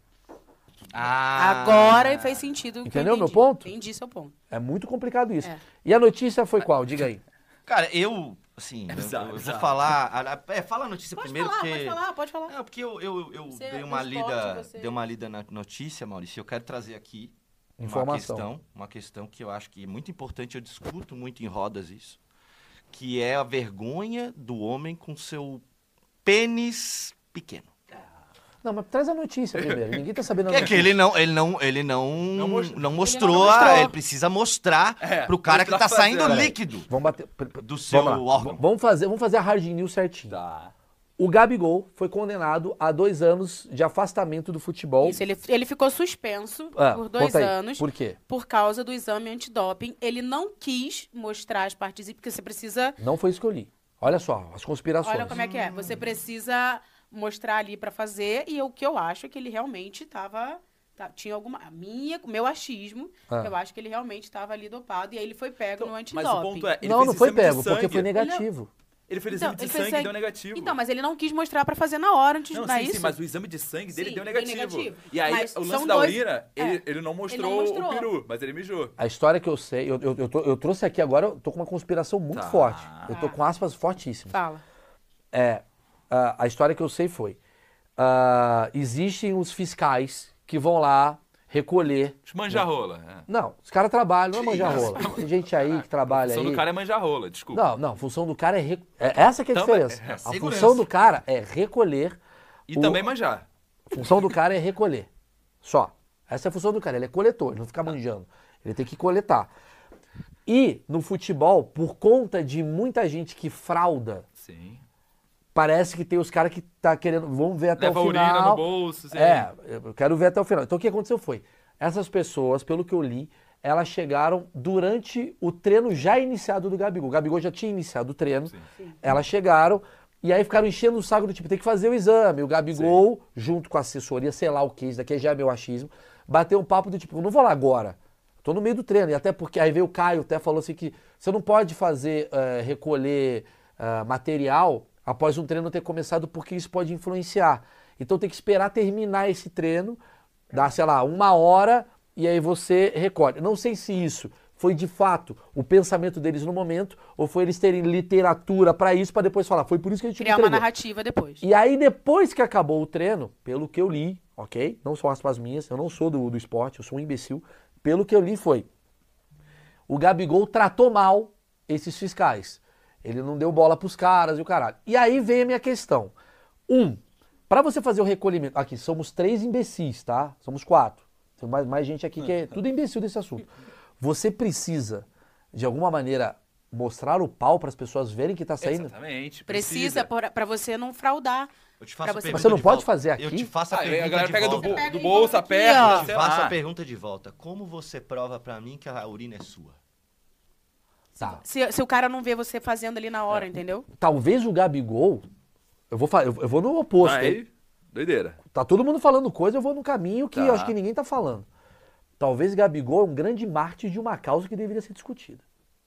Agora fez sentido. o que eu Entendeu meu entendi. ponto? Entendi seu ponto. É muito complicado isso. É. E a notícia foi qual? Diga aí. Cara, eu, assim, bizarro, eu vou bizarro. falar... fala a notícia Pode primeiro, falar, porque... pode falar. Não, porque eu Você dei é uma do lida, esporte, você- dei uma lida na notícia, Maurício. Eu quero trazer aqui Informação. uma questão que eu acho que é muito importante, eu discuto muito em rodas isso, que é a vergonha do homem com seu pênis pequeno. Não, mas traz a notícia primeiro. Ninguém tá sabendo a É que notícia. ele não mostrou, ele precisa mostrar pro cara que tá mostrar saindo fazendo. líquido Vamos bater. do seu Vamos lá. órgão. Vamos fazer a hard news certinho. Tá. O Gabigol foi condenado a 2 anos de afastamento do futebol. Isso, ele ficou suspenso por 2 conta aí. anos. Por quê? Por causa do exame antidoping. Ele não quis mostrar as partes, porque você precisa... Não foi isso que eu li. Olha só, as conspirações. Olha como é que é. Você precisa mostrar ali pra fazer. E o que eu acho é que ele realmente tinha alguma... Meu achismo, eu acho que ele realmente estava ali dopado. E aí ele foi pego no Mas antidoping. o ponto é, ele Não, fez não foi exame de pego, porque sangue. foi negativo. Ele fez Então, exame de ele fez sangue e deu negativo. Então, mas ele não quis mostrar pra fazer na hora antes Não, de dar sim, isso. sim, mas o exame de sangue dele Sim, deu deu negativo. negativo. E aí, Mas o lance são da dois- urina, é, ele não mostrou, ele não mostrou. o peru, mas ele mijou. A história que eu sei, eu trouxe aqui agora, eu tô com uma conspiração muito Tá. forte. Eu tô com aspas fortíssimas. Fala. A história que eu sei foi, existem os fiscais que vão lá recolher. Os manjarrola. É. Não, os caras trabalham, não é manjar rola. Tem gente aí que A trabalha função aí. do cara é manjarrola, desculpa. Não, a função do cara é essa que é a Também, diferença. A segurança. função do cara é recolher. E também manjar. A função do cara é recolher. Só. Essa é a função do cara. Ele é coletor, ele não fica manjando. Ele tem que coletar. E no futebol, por conta de muita gente que frauda, Sim. parece que tem os caras que tá querendo. Vamos ver até Leva o final. urina no bolso. Sim. Eu quero ver até o final. Então o que aconteceu foi, essas pessoas, pelo que eu li, elas chegaram durante o treino já iniciado do Gabigol. O Gabigol já tinha iniciado o treino. Sim. Elas chegaram e aí ficaram enchendo o saco do tipo, tem que fazer o exame. O Gabigol, junto com a assessoria, sei lá o que, isso daqui já é meu achismo, bateu um papo do tipo, eu não vou lá agora. Tô no meio do treino. E até porque, aí veio o Caio, até falou assim que você não pode fazer, recolher material após um treino ter começado, porque isso pode influenciar. Então tem que esperar terminar esse treino, dar, sei lá, 1 hora, e aí você recolhe. Não sei se isso foi de fato o pensamento deles no momento, ou foi eles terem literatura para isso, para depois falar, foi por isso que a gente Criar não uma entregou. narrativa depois. E aí depois que acabou o treino, pelo que eu li, ok? Não são aspas minhas, eu não sou do esporte, eu sou um imbecil. Pelo que eu li foi, o Gabigol tratou mal esses fiscais. Ele não deu bola pros caras e o caralho. E aí vem a minha questão. Para você fazer o recolhimento... Aqui, somos 3 imbecis, tá? Somos 4. Tem mais gente aqui que é tudo imbecil desse assunto. Você precisa, de alguma maneira, mostrar o pau para as pessoas verem que tá saindo? Exatamente. Precisa pra você não fraudar. Eu te faço Pra a você- pergunta Você não de pode volta. fazer aqui? Eu te faço a Aí a pergunta galera de pega volta. Pega do e bolso, bota aqui, aperta, ó. Eu te sei faço lá. a pergunta de volta. Como você prova pra mim que a urina é sua? Tá. Se o cara não vê você fazendo ali na hora, entendeu? Talvez o Gabigol, eu vou no oposto, hein? Aí, doideira. Tá todo mundo falando coisa, eu vou no caminho que Tá. eu acho que ninguém tá falando. Talvez Gabigol é um grande mártir de uma causa que deveria ser discutida.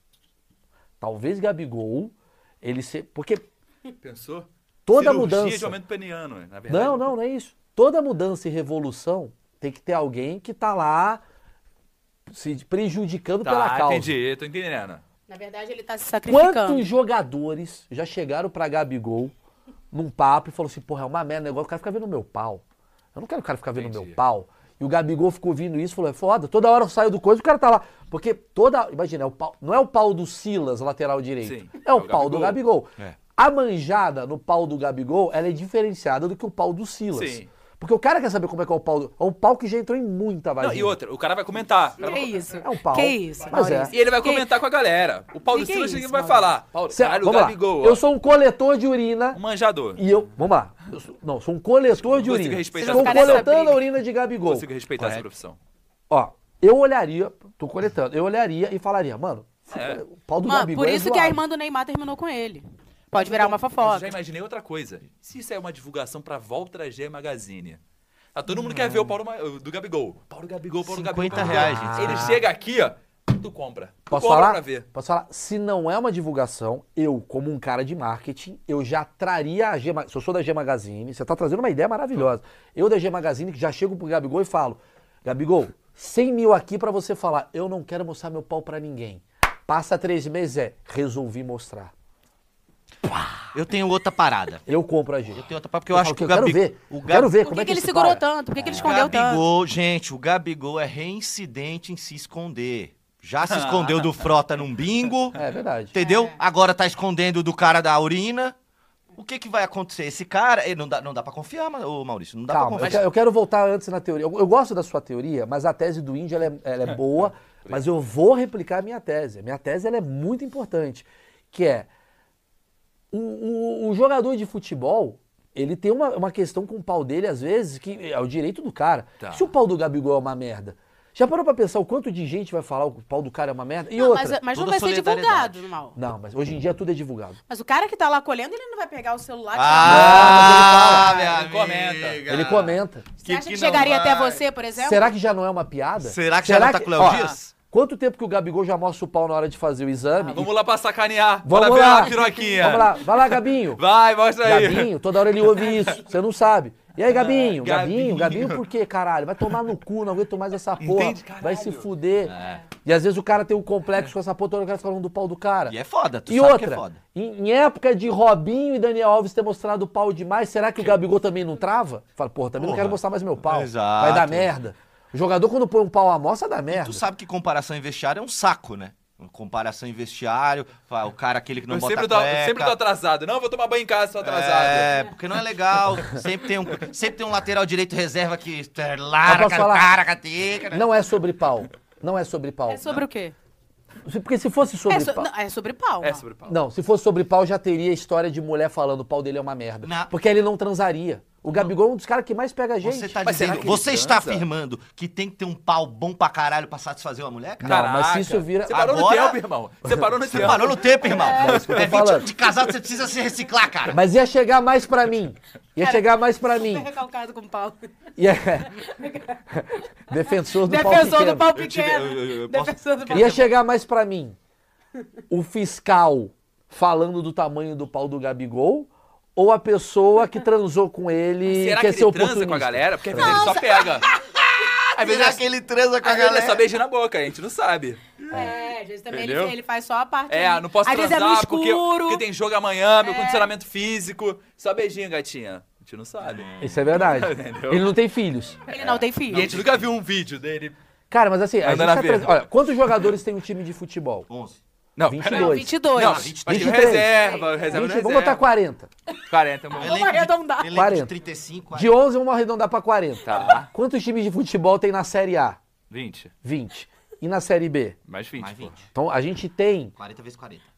Talvez Gabigol, porque Pensou? toda Cirurgia mudança... de aumento peniano, na verdade. Não é isso. Toda mudança e revolução tem que ter alguém que tá lá se prejudicando pela Tá, causa. entendi, tô entendendo. Na verdade, ele tá se sacrificando. Quantos jogadores já chegaram pra Gabigol num papo e falaram assim, porra, é uma merda o negócio, o cara fica vendo meu pau. Eu não quero o cara ficar vendo Entendi. meu pau. E o Gabigol ficou ouvindo isso e falou, é foda, toda hora eu saio do coisa, o cara tá lá. Porque imagina, é o pau, não é o pau do Silas, lateral direito. Sim, é o pau do Gabigol. É. A manjada no pau do Gabigol, ela é diferenciada do que o pau do Silas. Sim. Porque o cara quer saber como é que é o pau do... É um pau que já entrou em muita Não, vagina. e outra, o cara vai comentar. O cara Que vai- isso? É um pau. Que isso, Mas é. Maurício? E ele vai Que- comentar com a galera. O pau do Que Silas isso, ninguém vai Maurício? falar. Paulo, Cê- caralho, o vamos lá. Gabigol. Eu sou um coletor de urina. um manjador. E eu... Vamos lá. Sou um coletor de Consigo urina. respeitar Estou essa profissão. coletando a urina de Gabigol. Consigo respeitar essa profissão. Ó, eu olharia... Tô coletando. Eu olharia e falaria, mano, É. o pau do Mano, Gabigol por é isso que a zoado. irmã do Neymar terminou com ele. Pode virar uma Mas eu fofoca. já imaginei outra coisa. Se isso é uma divulgação pra Volta G Magazine. Tá, todo mundo quer ver o pau do Gabigol. Pau do Gabigol, pau do Gabigol. 50 pau do reais, Gabigol. gente. Ele chega aqui, ó. Tu compra. Tu Posso compra falar? pra ver. Posso falar? Se não é uma divulgação, eu, como um cara de marketing, eu já traria a G... Se eu sou da G Magazine, você tá trazendo uma ideia maravilhosa. Eu da G Magazine, que já chego pro Gabigol e falo, Gabigol, 100 mil aqui pra você falar, eu não quero mostrar meu pau pra ninguém. Passa 3 meses, resolvi mostrar. Eu tenho outra parada. Eu compro a G. Eu tenho outra parada porque eu acho que o quero Gabigol... ver. O Quero ver Por como que, é que ele esse segurou cara- tanto? Por que, que ele escondeu tanto? Gabigol, gente, o Gabigol é reincidente em se esconder. Já se escondeu do Frota num bingo, É verdade. entendeu? Agora tá escondendo do cara da urina. O que que vai acontecer? Esse cara, não dá pra confiar, ô Maurício, não dá Calma, pra eu confiar. quero voltar antes na teoria. Eu gosto da sua teoria, mas a tese do Índio ela é boa, mas eu vou replicar a minha tese. A minha tese ela é muito importante, que é o jogador de futebol, ele tem uma questão com o pau dele, às vezes, que é o direito do cara. Tá. Se o pau do Gabigol é uma merda, já parou pra pensar o quanto de gente vai falar que o pau do cara é uma merda? E Não, outra... mas não toda vai ser solidariedade. divulgado, mal. Não, mas hoje em dia tudo é divulgado. Mas o cara que tá lá colhendo, ele não vai pegar o celular e Ah, Ele minha comenta. amiga. Ele comenta. Você acha que não chegaria vai? até você, por exemplo? Será que já não é uma piada? Será que já não tá com o Léo ó, Dias? Quanto tempo que o Gabigol já mostra o pau na hora de fazer o exame? Vamos lá pra sacanear. Vamos Bora ver lá. a piroquinha. Vamos lá. Vai lá, Gabinho. Vai, mostra aí. Gabinho, toda hora ele ouve isso. Você não sabe. E aí, Gabinho? Gabinho. Gabinho por quê, caralho? Vai tomar no cu, não aguento mais essa porra. Entende, caralho? Vai se fuder. E às vezes o cara tem um complexo com essa porra, toda hora o cara falando do pau do cara. E é foda, tu E sabe que é outra, foda. em época de Robinho e Daniel Alves ter mostrado o pau demais, será que o Gabigol também não trava? Fala, porra, também não quero mostrar mais meu pau. Exato. Vai dar merda. O jogador, quando põe um pau à mostra, dá merda. Tu sabe que comparação em vestiário é um saco, né? Comparação em vestiário, o cara aquele que não Eu bota sempre cueca. sempre tô atrasado. Não, vou tomar banho em casa, tô atrasado. É, porque não é legal. Sempre tem um lateral direito reserva que Mas larga, posso falar? cara, cateca, né? Não é sobre pau. Não é sobre pau. É sobre o quê? Porque se fosse sobre pau... Não, é sobre pau. É Mal. sobre pau. Não, se fosse sobre pau, já teria história de mulher falando o pau dele é uma merda. Não. Porque ele não transaria. O Gabigol é um dos caras que mais pega a gente. Você tá Mas será dizendo, que ele você está transa? afirmando que tem que ter um pau bom pra caralho pra satisfazer uma mulher, cara? Não, mas se Caraca. isso vira- Você parou Agora- no tempo, irmão. Você parou no Você tempo. parou no tempo, irmão. É isso que eu tô 20 falando. anos de casado, você precisa se reciclar, cara. Mas ia chegar mais pra mim. Ia chegar mais pra Super mim. recalcado com pau. Ia... Defensor do pau Defensor do pequeno. pau Eu tive- pequeno. eu posso- Defensor do pau Ia chegar mais pra mim. O fiscal falando do tamanho do pau do Gabigol ou a pessoa que transou com ele Será e que quer ele ser transa oportunista? com a galera? Porque às vezes ele só pega. Às vezes Será é- que ele transa com a às vezes é galera? só beijo na boca, a gente não sabe. É, às vezes também ele, Entendeu? ele faz só a parte. É, ali. não posso Às vezes é no transar porque, escuro. porque tem jogo amanhã, meu condicionamento físico. Só beijinho, gatinha. A gente não sabe. Isso é verdade. Entendeu? Ele não tem filhos. Ele não tem E filho. a gente nunca viu um vídeo dele. Cara, mas assim, a Anda gente na tá vida. trazendo... Olha, quantos jogadores tem um time de futebol? 11. Não, 22. Não, 22. Não, mas tem 23. reserva, reserva 20, vamos botar 40. 40. Vamos arredondar. Elenco 40. de 35. De 11, vamos arredondar pra 40. Tá. Quantos times de futebol tem na Série A? 20. 20. E na Série B? Mais 20, Mais pô. 20. Então, a gente tem 40 vezes 40.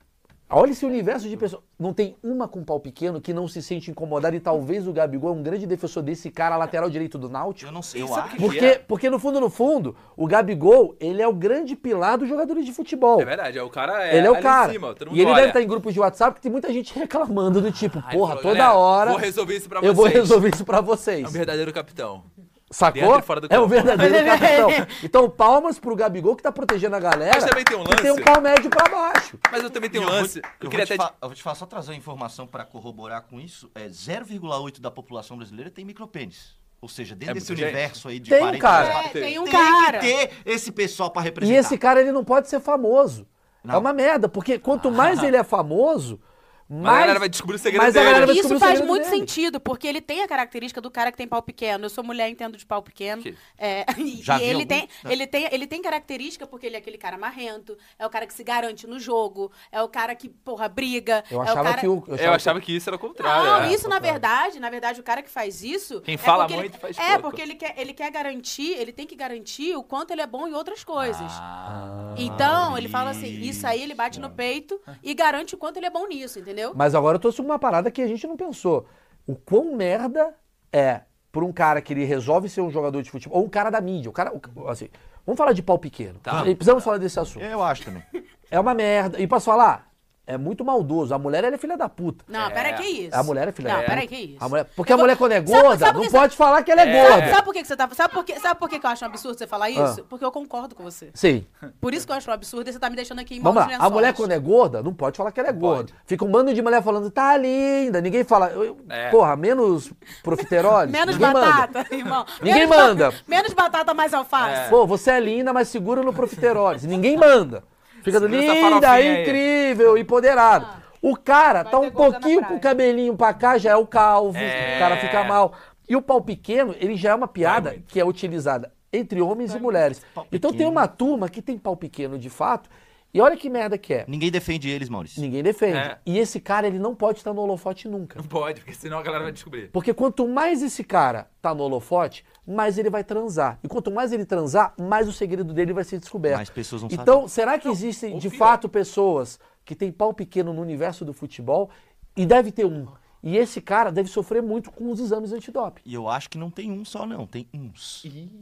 Olha esse universo de pessoas. Não tem uma com pau pequeno que não se sente incomodada e talvez o Gabigol é um grande defensor desse cara, lateral direito do Náutico. Eu não sei, E eu sabe o acho. que Porque no fundo, o Gabigol, ele é o grande pilar dos jogadores de futebol. É verdade, o cara Ele é o ali cara. em cima, todo E mundo ele olha. deve estar em grupos de WhatsApp que tem muita gente reclamando do tipo, Aí porra, ele falou, toda "Galera, hora vou resolver isso pra eu vou vocês." resolver isso pra vocês. É um verdadeiro capitão. Sacou? Dentro e fora do É o campo. verdadeiro capitão. Então, palmas pro Gabigol que tá protegendo a galera. Mas também tem um que tem um lance. pau médio pra baixo. Mas eu também tenho um Eu vou- lance. Eu queria até. vou te falar, só trazer uma informação para corroborar com isso. 0,8% da população brasileira tem micropênis. Ou seja, dentro É desse muita universo aí de Tem um 40 cara. anos, Tem um tem cara. que ter esse pessoal para E representar. esse cara, ele não pode ser famoso. Não. É uma merda, porque quanto mais ele é famoso, Mas mais... a galera vai descobrir o segredo mas a galera dele. vai Isso descobrir o faz segredo muito dele. sentido, porque ele tem a característica do cara que tem pau pequeno. Eu sou mulher, entendo de pau pequeno. Que- E Já vi ele, algum? tem, ele tem característica porque ele é aquele cara marrento, é o cara que se garante no jogo, é o cara que, porra, briga. Eu é o achava cara... que o... Eu achava que isso era o contrário. Não, é. isso na verdade, o cara que faz isso. Quem fala porque muito faz É, pouco. porque ele quer garantir, ele tem que garantir o quanto ele é bom em outras coisas. Ah. Então, ele fala assim, isso aí ele bate no peito e garante o quanto ele é bom nisso, entendeu? Mas agora eu trouxe uma parada que a gente não pensou. O quão merda é por um cara que ele resolve ser um jogador de futebol, ou um cara da mídia, assim, vamos falar de pau pequeno. Tá. E precisamos falar desse assunto. Eu acho também. É uma merda. E posso falar? É muito maldoso. A mulher, ela é filha da puta. Não, peraí, que isso? A mulher é filha da Não, puta. peraí, que isso? A mulher... Porque Eu a mulher, quando é Sabe- gorda, sabe por não que pode falar que ela é gorda. Sabe por que você tá... Sabe por que eu acho um absurdo você falar isso? Porque eu concordo com você. Sim. Por isso que eu acho um absurdo e você tá me deixando aqui em Vamos maus lá. A lençóis. mulher, quando é gorda, não pode falar que ela é gorda. Fica um bando de mulher falando, tá linda. Ninguém fala. É. Porra, menos profiterole. Menos ninguém batata, Manda. irmão. Ninguém Menos manda. Menos batata, mais alface. Pô, você é linda, mas segura no profiterole. Ninguém manda. Fica Segura essa linda, farofinha aí. incrível, empoderado. O cara Vai tá ter um gorda na pouquinho praia. com o cabelinho pra cá, já é o calvo, É. o cara fica mal. E o pau pequeno, ele já é uma piada muito. que é utilizada entre homens e mulheres. Pau Então tem pequeno. uma turma que tem pau pequeno de fato, e olha que merda que é. Ninguém defende eles, Maurício. Ninguém defende. É. E esse cara, ele não pode estar no holofote nunca. Não pode, porque senão a galera vai descobrir. Porque quanto mais esse cara tá no holofote, mais ele vai transar. E quanto mais ele transar, mais o segredo dele vai ser descoberto. Mais pessoas vão Então, será que existem ou de pior. fato pessoas que têm pau pequeno no universo do futebol? E deve ter um. E esse cara deve sofrer muito com os exames antidoping. E eu acho que não tem um só, não. Tem uns.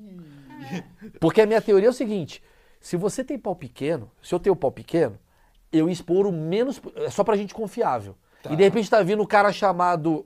Porque a minha teoria é o seguinte: se você tem pau pequeno, se eu tenho pau pequeno, eu expor o menos. É só pra gente confiável. E de repente tá vindo um cara chamado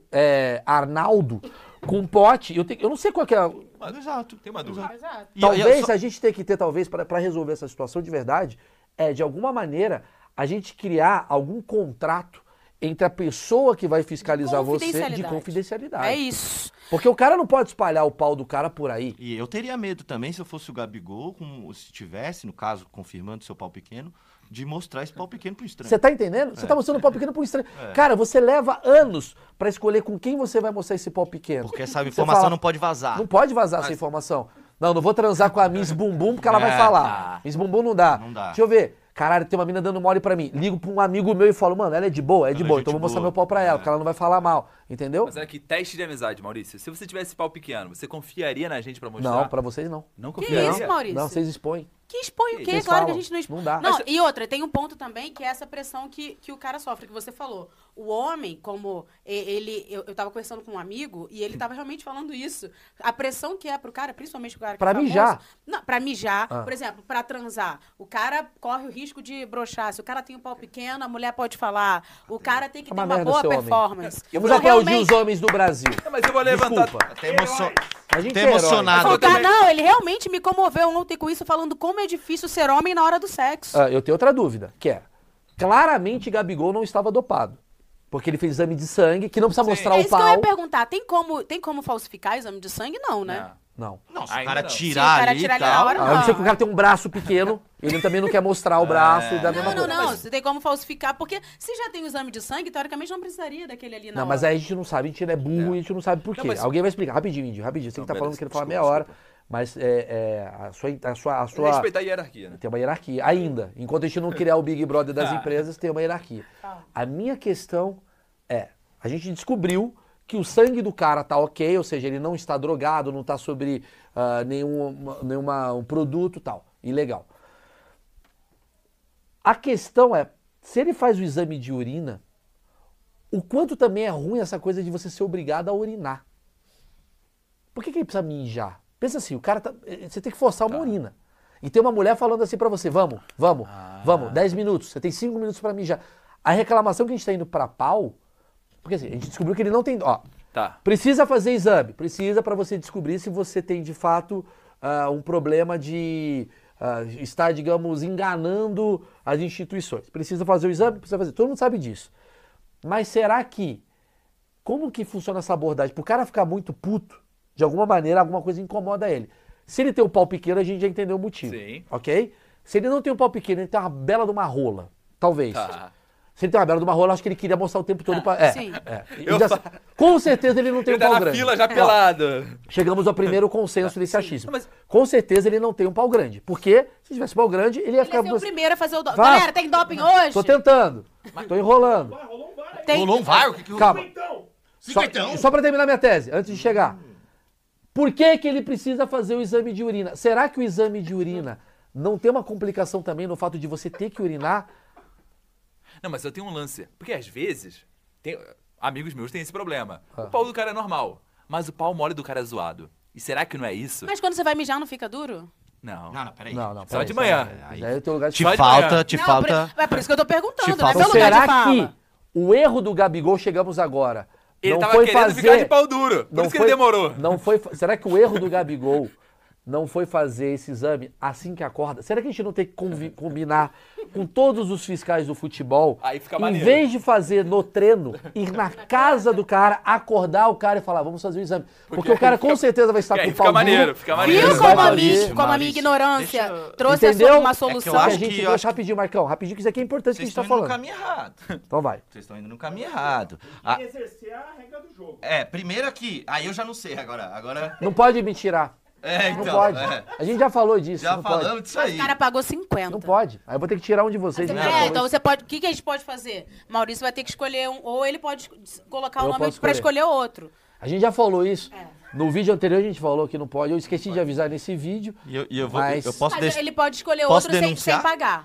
Arnaldo com um pote. Eu não sei qual que é. Mas, exato. Tem uma dúvida. Exato. E Talvez só- a gente tenha que ter, talvez, para resolver essa situação de verdade, de alguma maneira, a gente criar algum contrato entre a pessoa que vai fiscalizar você de Confidencialidade. confidencialidade. É isso. Porque o cara não pode espalhar o pau do cara por aí. E eu teria medo também, se eu fosse o Gabigol, se tivesse, no caso, confirmando seu pau pequeno, de mostrar esse pau pequeno pro estranho. Você tá entendendo? Você tá mostrando o pau pequeno pro estranho. Cara, você leva anos pra escolher com quem você vai mostrar esse pau pequeno. Porque essa Você informação fala, não pode vazar. Não pode vazar essa informação. Não vou transar com a Miss Bumbum porque ela vai falar. Miss Bumbum não dá. Não dá. Deixa eu ver. Caralho, tem uma mina dando mole pra mim. Ligo pra um amigo meu e falo, mano, ela é de boa, Ela é boa. gente Então eu vou mostrar boa. meu pau pra ela, porque ela não vai falar mal. Entendeu? Mas olha aqui, teste de amizade, Maurício. Se você tivesse pau pequeno, você confiaria na gente pra mostrar? Não, pra vocês não. Não Que confiaria. isso, Maurício? Não, vocês expõem. Que expõe o quê? Vocês Claro que falam. a gente não expõe. Não dá. Não, Mas- e outra, tem um ponto também que é essa pressão que o cara sofre, que você falou. O homem, como ele... Eu tava conversando com um amigo e ele tava realmente falando isso. A pressão que é pro cara, principalmente o cara que Pra é famoso. mijar. Não, pra mijar. Ah. Por exemplo, pra transar. O cara corre o risco de broxar. Se o cara tem um pau pequeno, a mulher pode falar. O cara tem que É ter uma uma merda boa ser homem. performance. Vamos Então, aplaudir realmente- os homens do Brasil. Não, mas eu vou levantar. Desculpa. Até emocionado. A gente Tô é herói. emocionado. O eu cara, também. não, ele realmente me comoveu ontem com isso, falando como é difícil ser homem na hora do sexo. Eu tenho outra dúvida, que é, claramente Gabigol não estava dopado. Porque ele fez exame de sangue, que não precisa mostrar É o isso que eu ia pau. perguntar. Tem como falsificar exame de sangue? Não, né? Não. Não, se o Ainda cara não. Se o tirar cara ali tirar e ali na tal... hora, Eu não sei não. que o cara tem um braço pequeno, ele também não quer mostrar o braço e da mesma Não, coisa. Você tem como falsificar, porque se já tem o exame de sangue, teoricamente não precisaria daquele ali na Não, hora. mas aí a gente não sabe, a gente é burro e a gente não sabe por quê. Não, mas- Alguém vai explicar. Rapidinho, Índio, rapidinho. Você que tá Não, falando beleza, que ele fala desculpa, meia hora, desculpa. mas a sua Respeitar a hierarquia, né? tem uma hierarquia. Ainda. Enquanto a gente não criar o Big Brother das empresas, tem uma hierarquia. A minha questão é, a gente descobriu que o sangue do cara tá ok, ou seja, ele não está drogado, não tá sobre nenhum produto e tal. Ilegal. A questão é, Se ele faz o exame de urina, o quanto também é ruim essa coisa de você ser obrigado a urinar. Por que ele precisa mijar? Pensa assim, o cara tá, você tem que forçar uma urina. E tem uma mulher falando assim pra você, vamos, 10 minutos, você tem 5 minutos pra mijar. A reclamação que a gente tá indo pra pau, porque assim, a gente descobriu que ele não tem, precisa fazer exame, precisa pra você descobrir se você tem de fato um problema de estar, digamos, enganando as instituições. Precisa fazer o exame, precisa fazer, todo mundo sabe disso. Mas será que, como que funciona essa abordagem? Pro cara ficar muito puto, de alguma maneira, alguma coisa incomoda ele. Se ele tem um pau pequeno, a gente já entendeu o motivo. Sim. Ok? Se ele não tem um pau pequeno, ele tem uma bela de uma rola. Talvez. Tá. Se ele tem uma bela de uma rola, acho que ele queria mostrar o tempo todo pra... Sim. Com certeza ele não tem um pau grande. Ele tá na fila já pelado. Chegamos ao primeiro consenso desse achismo. Mas... Com certeza ele não tem um pau grande. Porque se tivesse pau grande, ele ia ficar... Ele ia ser o primeiro a fazer o doping. Galera, tem doping hoje? Tô tentando. Tô enrolando. Rolou um VAR? Calma. Só pra terminar minha tese, antes de chegar. Por que que ele precisa fazer o exame de urina? Será que o exame de urina não tem uma complicação também no fato de você ter que urinar? Não, mas eu tenho um lance. Porque às vezes, amigos meus têm esse problema. O pau do cara é normal, mas o pau mole do cara é zoado. E será que não é isso? Mas quando você vai mijar, não fica duro? Não. Não, peraí. Só de manhã. Aí o teu lugar Te falta... É por isso que eu tô perguntando, né? Então será que o erro do Gabigol, chegamos agora... Ele tava querendo ficar de pau duro, por isso que ele demorou. Será que o erro do Gabigol não foi fazer esse exame assim que acorda? Será que a gente não tem que combinar com todos os fiscais do futebol, aí fica em maneiro, vez de fazer no treino, ir na casa do cara, acordar o cara e falar, vamos fazer o exame. Porque o cara com certeza vai estar com o pau duro. Fica maneiro. Viu como a minha ignorância trouxe uma solução? É que a gente rapidinho, Marcão, rapidinho, que isso aqui é importante que a gente tá falando. Vocês estão indo no caminho errado. Então vai. Vocês estão indo no caminho errado. Tem que exercer a regra do jogo. Primeiro aqui, aí eu já não sei agora... Não pode me tirar. Então. Não pode. A gente já falou disso. Já falamos disso aí. O cara pagou 50. Não pode. Aí eu vou ter que tirar um de vocês. Então você pode... O que a gente pode fazer? Maurício vai ter que escolher um... Ou ele pode colocar o nome pra escolher outro. A gente já falou isso. No vídeo anterior a gente falou que não pode. Eu esqueci de avisar nesse vídeo. Eu posso mas ele pode escolher outro sem pagar.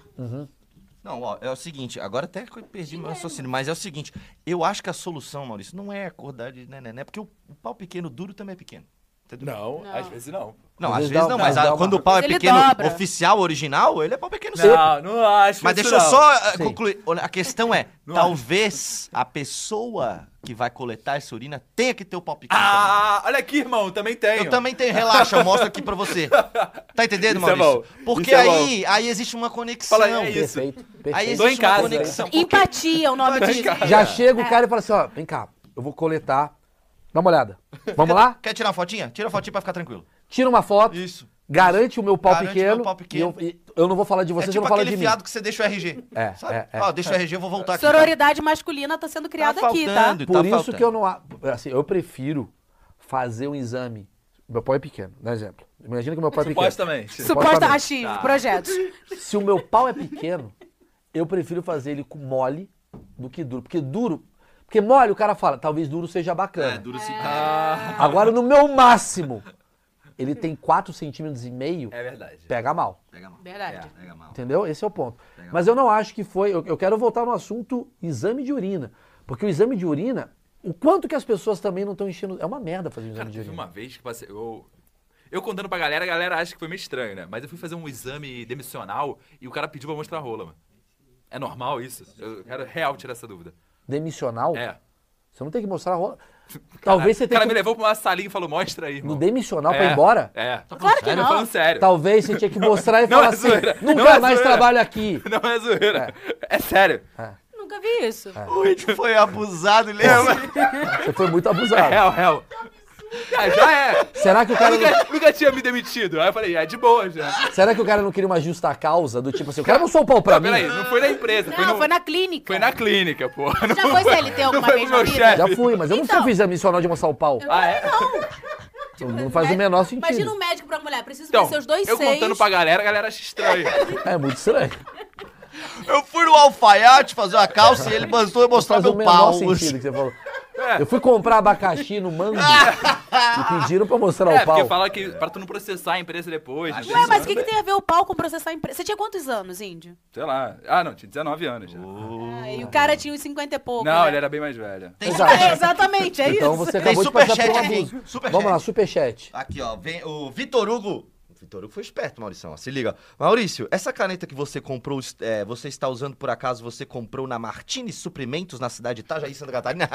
Não, é o seguinte, agora até que eu perdi meu raciocínio, mas é o seguinte, eu acho que a solução, Maurício, não é acordar de né, porque o pau pequeno duro também é pequeno. Não, às vezes não. Não, às vezes não, mas quando o pau é pequeno, oficial, original, ele é pau pequeno sim. Não acho. Mas deixa eu só concluir. A questão é, talvez a pessoa que vai coletar essa urina tenha que ter o pau pequeno também. Olha aqui, irmão, também tenho. Eu também tenho, relaxa, eu mostro aqui pra você. Tá entendendo, Isso Maurício? É bom. Porque aí existe uma conexão. Fala, é isso. Perfeito. Aí Tô em existe uma casa. conexão. Empatia é o nome disso. Já chega o cara e fala assim, ó, vem cá, eu vou coletar. Dá uma olhada. Vamos lá? Quer tirar uma fotinha? Tira uma fotinha pra ficar tranquilo. Tira uma foto. Isso. Garante o meu pau pequeno. Meu pau pequeno. E eu não vou falar de você, você não fala de mim. É tipo aquele fiado que você deixa o RG. Deixa o RG, eu vou voltar aqui. Sororidade masculina tá sendo criada aqui, tá? Por isso que eu não... Assim, eu prefiro fazer um exame. Meu pau é pequeno, dá um exemplo. Imagina que meu pau é pequeno. Suposta achismo, projetos. Se o meu pau é pequeno, eu prefiro fazer ele com mole do que duro. Porque mole, o cara fala, talvez duro seja bacana. Duro sim. Agora, no meu máximo, ele tem 4,5 centímetros. É verdade. Pega mal. Verdade. Pega mal. Entendeu? Esse é o ponto. Mas eu não acho que foi... Eu quero voltar no assunto exame de urina. Porque o exame de urina, o quanto que as pessoas também não estão enchendo... É uma merda fazer um exame de urina. Uma vez que passei... Eu contando pra galera, a galera acha que foi meio estranho, né? Mas eu fui fazer um exame demissional e o cara pediu pra mostrar a rola, mano. É normal isso? Eu quero real tirar essa dúvida. Demissional? É. Você não tem que mostrar a rola. Talvez você tenha. O cara me levou pra uma salinha e falou, mostra aí, irmão. No demissional pra ir embora? Claro que Eu tô não. falando sério. Talvez você tinha que mostrar e Não falar é assim, zoeira. nunca Não é mais zoeira. trabalho aqui. Não é zoeira. É sério. Nunca vi isso. O Ed foi abusado, lembra? Você foi muito abusado. Real. Já é. Será que o cara Nunca tinha me demitido. Aí eu falei, é de boa já. Será que o cara não queria uma justa causa? Do tipo assim, o cara não soltou o pau pra mim. Peraí, não foi na empresa. Não, foi na clínica. Foi na clínica, pô. Já foi CLT alguma vez na vida? Já fui, mas eu não fiz demissional de mostrar o pau. Não faz o menor sentido. Imagina um médico pra mulher, precisa Então, conhecer os dois eu seios. contando pra galera, a galera acha estranho. É muito estranho. Eu fui no alfaiate fazer uma calça e ele mandou eu mostrar Faz o meu menor pau. sentido que você falou. Eu fui comprar abacaxi no Mango e pediram pra mostrar o porque pau. fala que pra tu não processar a empresa depois. Ué, mas o que tem a ver o pau com processar a empresa? Você tinha quantos anos, Índio? Sei lá. Ah, não, tinha 19 anos já. Ah, e o cara tinha uns 50 e pouco, Não, né? ele era bem mais velho. Exatamente, é Então isso. você Tem acabou de passar por um superchat aqui. abuso. Superchat. Vamos lá, superchat. Aqui, ó, vem o Vitor Hugo. O Vitor Hugo foi esperto, Maurição, ó, se liga. Maurício, essa caneta que você comprou, você está usando por acaso, você comprou na Martins Suprimentos, na cidade de Itajaí, Santa Catarina?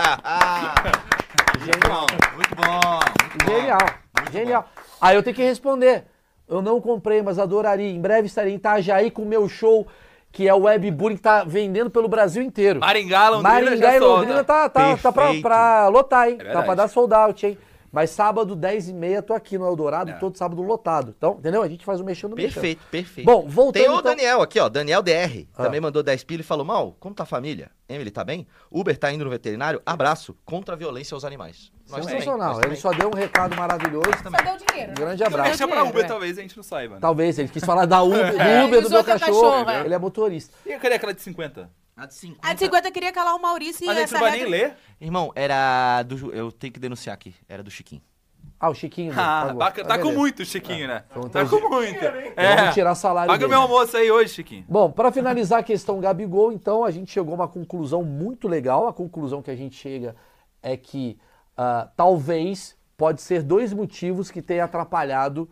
Genial. Muito bom. Muito bom. Genial, Muito genial. Aí eu tenho que responder. Eu não comprei, mas adoraria. Em breve estarei em Itajaí com o meu show, que é o Webbullying, que tá vendendo pelo Brasil inteiro. Maringá, Londrina Maringá já e Londrina solta. tá Perfeito. pra lotar, hein? Tá verdade. pra dar sold out, hein? Mas sábado, 10h30, tô aqui no Eldorado, É. todo sábado lotado. Então, entendeu? A gente faz o mexendo no mexendo. Perfeito, perfeito. Bom, voltando Tem o então... Daniel aqui, ó. Daniel DR. Ah. Também mandou 10 pila e falou: Mal, como tá a família? Emily, tá bem? Uber tá indo no veterinário? Abraço. Contra a violência aos animais. Nós também, Sensacional. nós Ele também. só deu um recado maravilhoso. Só deu dinheiro. Um grande Deixa abraço. pra dinheiro, Uber, é. talvez a gente não saiba, né? Talvez, ele quis falar da Uber, do Uber ele do meu usou teu cachorro. cachorro, é. Ele é motorista. E cadê aquela de 50? A de 50. A de 50 queria calar o Maurício e Mas a gente essa não vai nem regra... ler. Irmão, era do. Eu tenho que denunciar aqui. Era do Chiquinho. Ah, o Chiquinho. Ah, pagou. tá com beleza. muito, Chiquinho, né? Então, Tá com muito. Vamos tirar salário Paga o dele. meu almoço aí hoje, Chiquinho. Bom, para finalizar a questão Gabigol, então, a gente chegou a uma conclusão muito legal. A conclusão que a gente chega é que talvez pode ser 2 motivos que tenham atrapalhado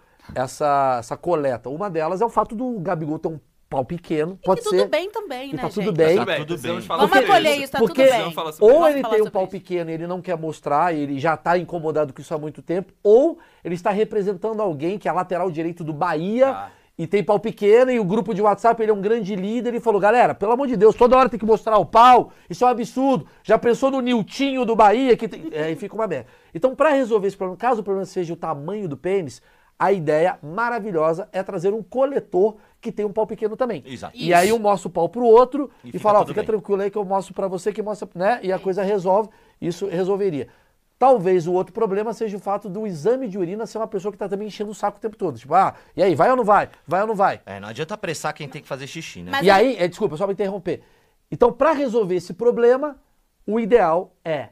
essa coleta. Uma delas é o fato do Gabigol ter um pau pequeno. E Pode que ser. tudo bem também, E né, tá tudo gente? bem. Tá tudo Precisamos bem. falar Vamos sobre acolher isso. isso, tá Porque tudo Vamos bem. falar sobre ou Vamos ele falar tem um sobre pau isso. pequeno e ele não quer mostrar, ele já tá incomodado com isso há muito tempo, ou ele está representando alguém que é lateral direito do Bahia Ah. e tem pau pequeno e o grupo de WhatsApp, ele é um grande líder e falou, galera, pelo amor de Deus, toda hora tem que mostrar o pau, isso é um absurdo. Já pensou no Niltinho do Bahia? Que tem... Aí fica uma merda. Então, para resolver esse problema, caso o problema seja o tamanho do pênis, a ideia maravilhosa é trazer um coletor que tem um pau pequeno também. Exato. E aí um mostra o pau pro outro E e, fica fala, ó, tudo fica bem. tranquilo aí que eu mostro pra você, que mostra, né? E a coisa resolve. Isso resolveria. Talvez o outro problema seja o fato do exame de urina ser uma pessoa que tá também enchendo o saco o tempo todo. Tipo, e aí, vai ou não vai? Vai ou não vai? É, não adianta apressar quem tem que fazer xixi, né? Mas E aí, desculpa, só pra interromper. Então, pra resolver esse problema, o ideal é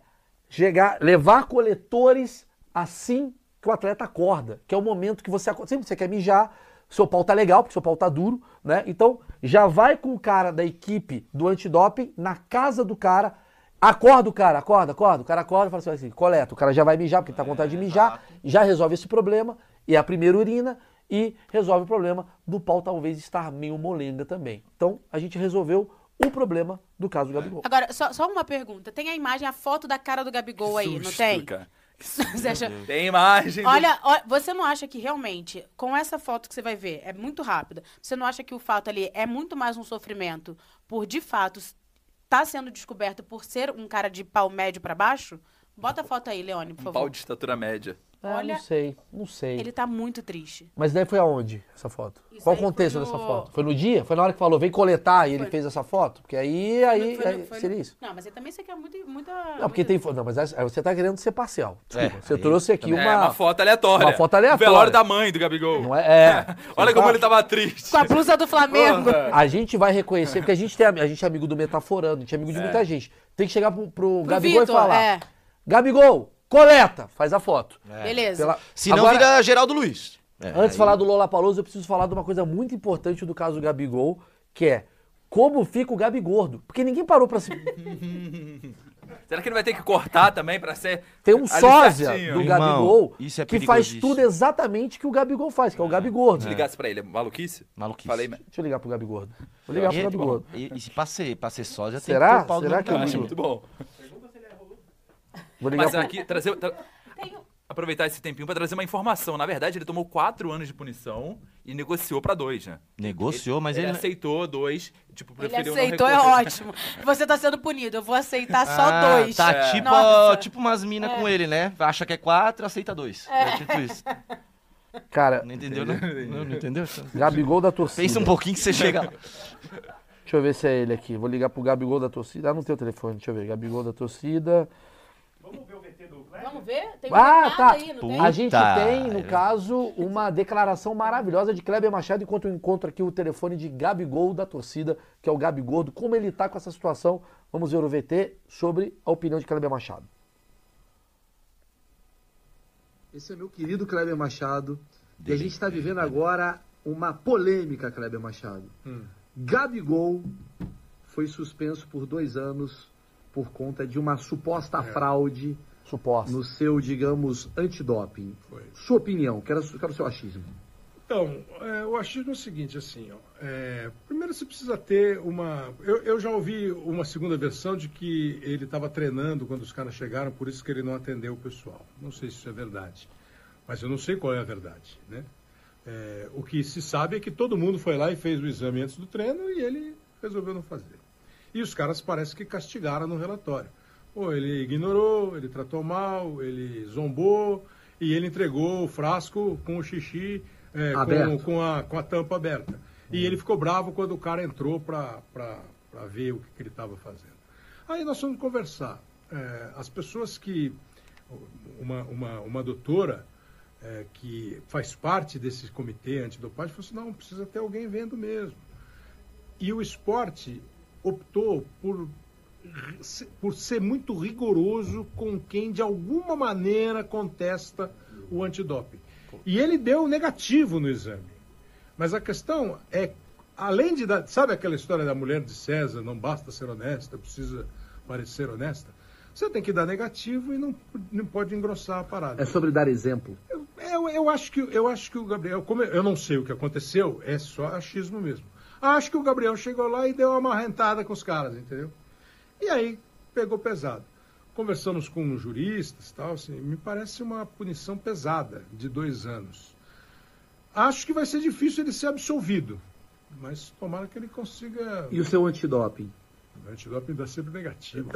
levar coletores assim que o atleta acorda, que é o momento que você acorda. Sempre que você quer mijar, seu pau tá legal, porque seu pau tá duro, né? Então, já vai com o cara da equipe do antidoping na casa do cara, acorda o cara, acorda, o cara acorda e fala assim, coleta, o cara já vai mijar, porque tá com vontade de mijar, já resolve esse problema, e a primeira urina, e resolve o problema do pau talvez estar meio molenga também. Então, a gente resolveu o problema do caso do Gabigol. Agora, só uma pergunta. Tem a imagem, a foto da cara do Gabigol aí, não Susto, tem? cara. Você acha... Tem imagem. Olha, você não acha que realmente, com essa foto que você vai ver, é muito rápida, você não acha que o fato ali é muito mais um sofrimento por, de fato, tá sendo descoberto por ser um cara de pau médio pra baixo? Bota a foto aí, Leone, por Um favor. pau de estatura média. Olha, Não sei. Ele tá muito triste. Mas daí foi aonde, essa foto? Isso Qual o aí contexto foi no- dessa foto? Foi no dia? Foi na hora que falou, vem coletar e ele Foi. fez essa foto? Porque aí Foi seria isso. Não, mas aí também você quer muita... Não, porque tem. Não, mas aí você tá querendo ser parcial. Desculpa. Você aí trouxe aqui Uma foto aleatória. uma foto aleatória. O velório da mãe do Gabigol. Não é. Olha como ele tava triste. Com a blusa do Flamengo. A gente vai reconhecer, porque a gente é amigo do Metaforando, a gente é amigo de muita gente. Tem que chegar pro Gabigol Vitor, e falar: é. Gabigol, coleta! Faz a foto. Beleza. Se não, Agora, vira Geraldo Luiz. antes de falar do Lollapalooza, eu preciso falar de uma coisa muito importante do caso do Gabigol, que é como fica o Gabigordo. Porque ninguém parou pra se. Será que ele vai ter que cortar também pra ser. Tem um ali sósia certinho? do Irmão, Gabigol isso é que faz perigosíssimo. tudo exatamente que o Gabigol faz, que é o Gabigordo. Se ligasse pra ele, é maluquice? Maluquice. Falei, Deixa eu ligar pro Gabigordo. Vou ligar pro Gabigordo. E se pra ser sósia, tem Será? que ter o pau do Será que cara. eu- muito bom. Vou ligar Mas pro... aqui, aproveitar esse tempinho pra trazer uma informação. Na verdade, ele tomou 4 anos de punição e negociou pra 2, né? Negociou, mas ele ele... aceitou 2, tipo, Ele preferiu não aceitou, é recorrer. ótimo. Você tá sendo punido, eu vou aceitar só 2. Tá É. tipo, Nossa. tipo umas minas com ele, né? Acha que é 4, aceita 2. É tipo isso. Cara, Não entendeu, né? Não entendeu? Gabigol da torcida. Pensa um pouquinho que você chega lá. Deixa eu ver se é ele aqui. Vou ligar pro Gabigol da torcida. Ah, não tem o telefone. Deixa eu ver. Gabigol da torcida. Vamos ver o VT do Kleber? Vamos ver? Tem Ah, nada tá. aí, não tem? A gente Puta, tem, no caso, uma declaração maravilhosa de Kleber Machado, enquanto eu encontro aqui o telefone de Gabigol da torcida, que é o Gabigordo. Como ele tá com essa situação? Vamos ver o VT sobre a opinião de Kleber Machado. Esse é meu querido Kleber Machado. E a gente está vivendo agora uma polêmica, Kleber Machado. Gabigol foi suspenso por 2 anos por conta de uma suposta fraude no seu, digamos, antidoping. Foi. Sua opinião, quero o seu achismo. Então, o achismo é o seguinte, assim, ó, primeiro você precisa ter uma... Eu já ouvi uma segunda versão de que ele estava treinando quando os caras chegaram, por isso que ele não atendeu o pessoal. Não sei se isso é verdade, mas eu não sei qual é a verdade, né? O que se sabe é que todo mundo foi lá e fez o exame antes do treino e ele resolveu não fazer. E os caras parece que castigaram no relatório. Pô, ele ignorou, ele tratou mal, ele zombou e ele entregou o frasco com o xixi... com a tampa aberta. E ele ficou bravo quando o cara entrou para ver o que ele estava fazendo. Aí nós fomos conversar. As pessoas que... Uma doutora que faz parte desse comitê antidopagem falou assim, não, precisa ter alguém vendo mesmo. E o esporte optou por ser muito rigoroso com quem de alguma maneira contesta o antidoping. E ele deu negativo no exame. Mas a questão é, além de dar... Sabe aquela história da mulher de César, não basta ser honesta, precisa parecer honesta? Você tem que dar negativo e não pode engrossar a parada. É sobre dar exemplo. Eu acho que o Gabriel... Como eu não sei o que aconteceu, é só achismo mesmo. Acho que o Gabriel chegou lá e deu uma marrentada com os caras, entendeu? E aí, pegou pesado. Conversamos com juristas e tal, assim, me parece uma punição pesada, de 2 anos. Acho que vai ser difícil ele ser absolvido, mas tomara que ele consiga... E o seu antidoping? O antidoping dá sempre negativo.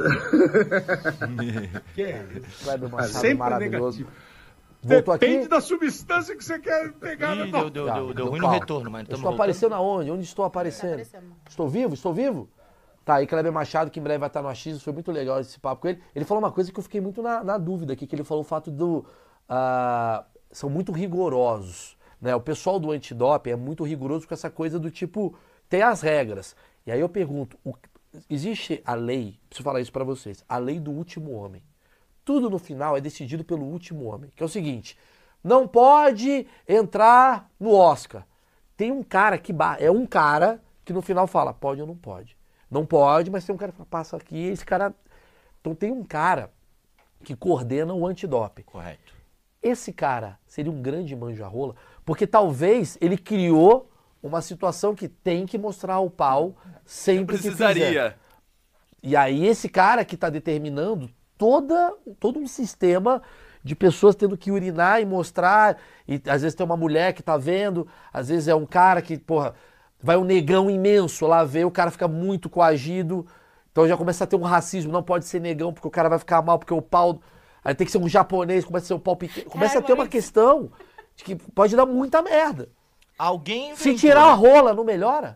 Que é isso? Kleber Machado, sempre maravilhoso. negativo. Voltou Depende aqui? da substância que você quer pegar. Deu ruim no retorno, mas Estou aparecendo aonde? Onde estou aparecendo? Estou vivo? Estou vivo? Tá, aí Kleber Machado, que em breve vai estar no Achismo, foi muito legal esse papo com ele. Ele falou uma coisa que eu fiquei muito na dúvida aqui, que ele falou o fato do... são muito rigorosos, né? O pessoal do antidoping é muito rigoroso com essa coisa do tipo, tem as regras. E aí eu pergunto, existe a lei, preciso falar isso pra vocês, a lei do último homem. Tudo no final é decidido pelo último homem, que é o seguinte, não pode entrar no Oscar. Tem um cara que no final fala, pode ou não pode. Não pode, mas tem um cara que fala, passa aqui, esse cara... Então tem um cara que coordena o antidoping. Correto. Esse cara seria um grande manjarrola, porque talvez ele criou uma situação que tem que mostrar o pau sempre que quiser. E aí esse cara que está determinando todo um sistema de pessoas tendo que urinar e mostrar, e às vezes tem uma mulher que está vendo, às vezes é um cara que, porra... Vai um negão imenso lá ver, o cara fica muito coagido, então já começa a ter um racismo, não pode ser negão porque o cara vai ficar mal, porque o pau... Aí tem que ser um japonês, começa a ser um pau pequeno, começa a ter uma questão de que pode dar muita merda. Alguém Se tirar a rola, não melhora?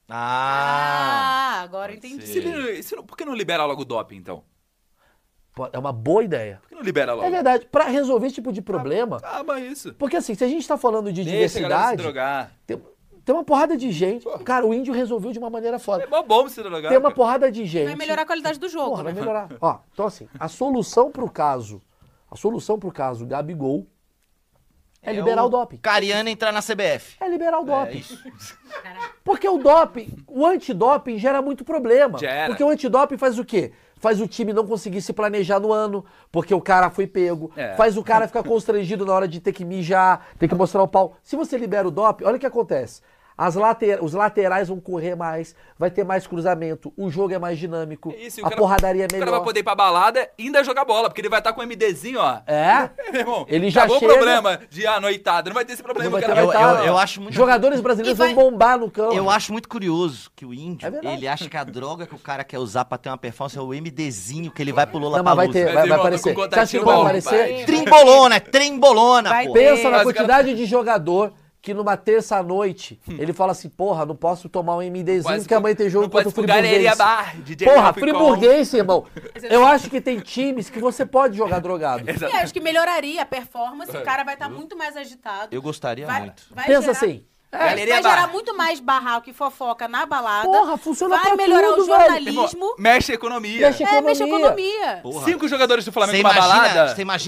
Agora eu entendi. Por que não libera logo o doping, então? É uma boa ideia. Por que não libera logo? É verdade, pra resolver esse tipo de problema... Mas isso. Porque assim, se a gente tá falando de Deixa a galera se diversidade... drogar. Tem uma porrada de gente. Cara, o índio resolveu de uma maneira foda. É bom se drogar. Tem uma porrada de gente. Vai melhorar a qualidade do jogo, Porra, né? vai melhorar. Ó, então assim, a solução pro caso Gabigol é liberar o doping. Cariano entrar na CBF. É liberar o doping. Porque o doping, o antidoping gera muito problema. Gera. Porque o antidoping faz o quê? Faz o time não conseguir se planejar no ano, porque o cara foi pego. Faz o cara ficar constrangido na hora de ter que mijar, ter que mostrar o pau. Se você libera o doping, olha o que acontece. Os laterais vão correr mais, vai ter mais cruzamento, o jogo é mais dinâmico, porradaria é melhor. O cara vai poder ir pra balada e ainda jogar bola, porque ele vai estar com o MDzinho, ó. Meu irmão, ele já acabou chega... o problema de noitada, não vai ter esse problema. Eu acho muito... Jogadores brasileiros vão bombar no campo. Eu acho muito curioso que o índio, ele acha que a droga que o cara quer usar pra ter uma performance é o MDzinho que ele vai pro Lollapalooza. Não, mas vai aparecer. Você acha que vai aparecer? Trembolona, pô. Pensa na quantidade de jogador que numa terça-noite ele fala assim, porra, não posso tomar um MDzinho porque amanhã tem jogo contra o Friburguense. Porra, Friburguense, irmão. Eu acho que tem times que você pode jogar drogado. E acho que melhoraria a performance, o cara vai estar muito mais agitado. Eu gostaria muito. Pensa assim. Vai gerar muito mais barraco e fofoca na balada. Porra, funciona pra melhorar tudo, o jornalismo. Mexe a economia. Mexe a economia. Mexe a economia. Porra. 5 jogadores do Flamengo numa balada. Você imagina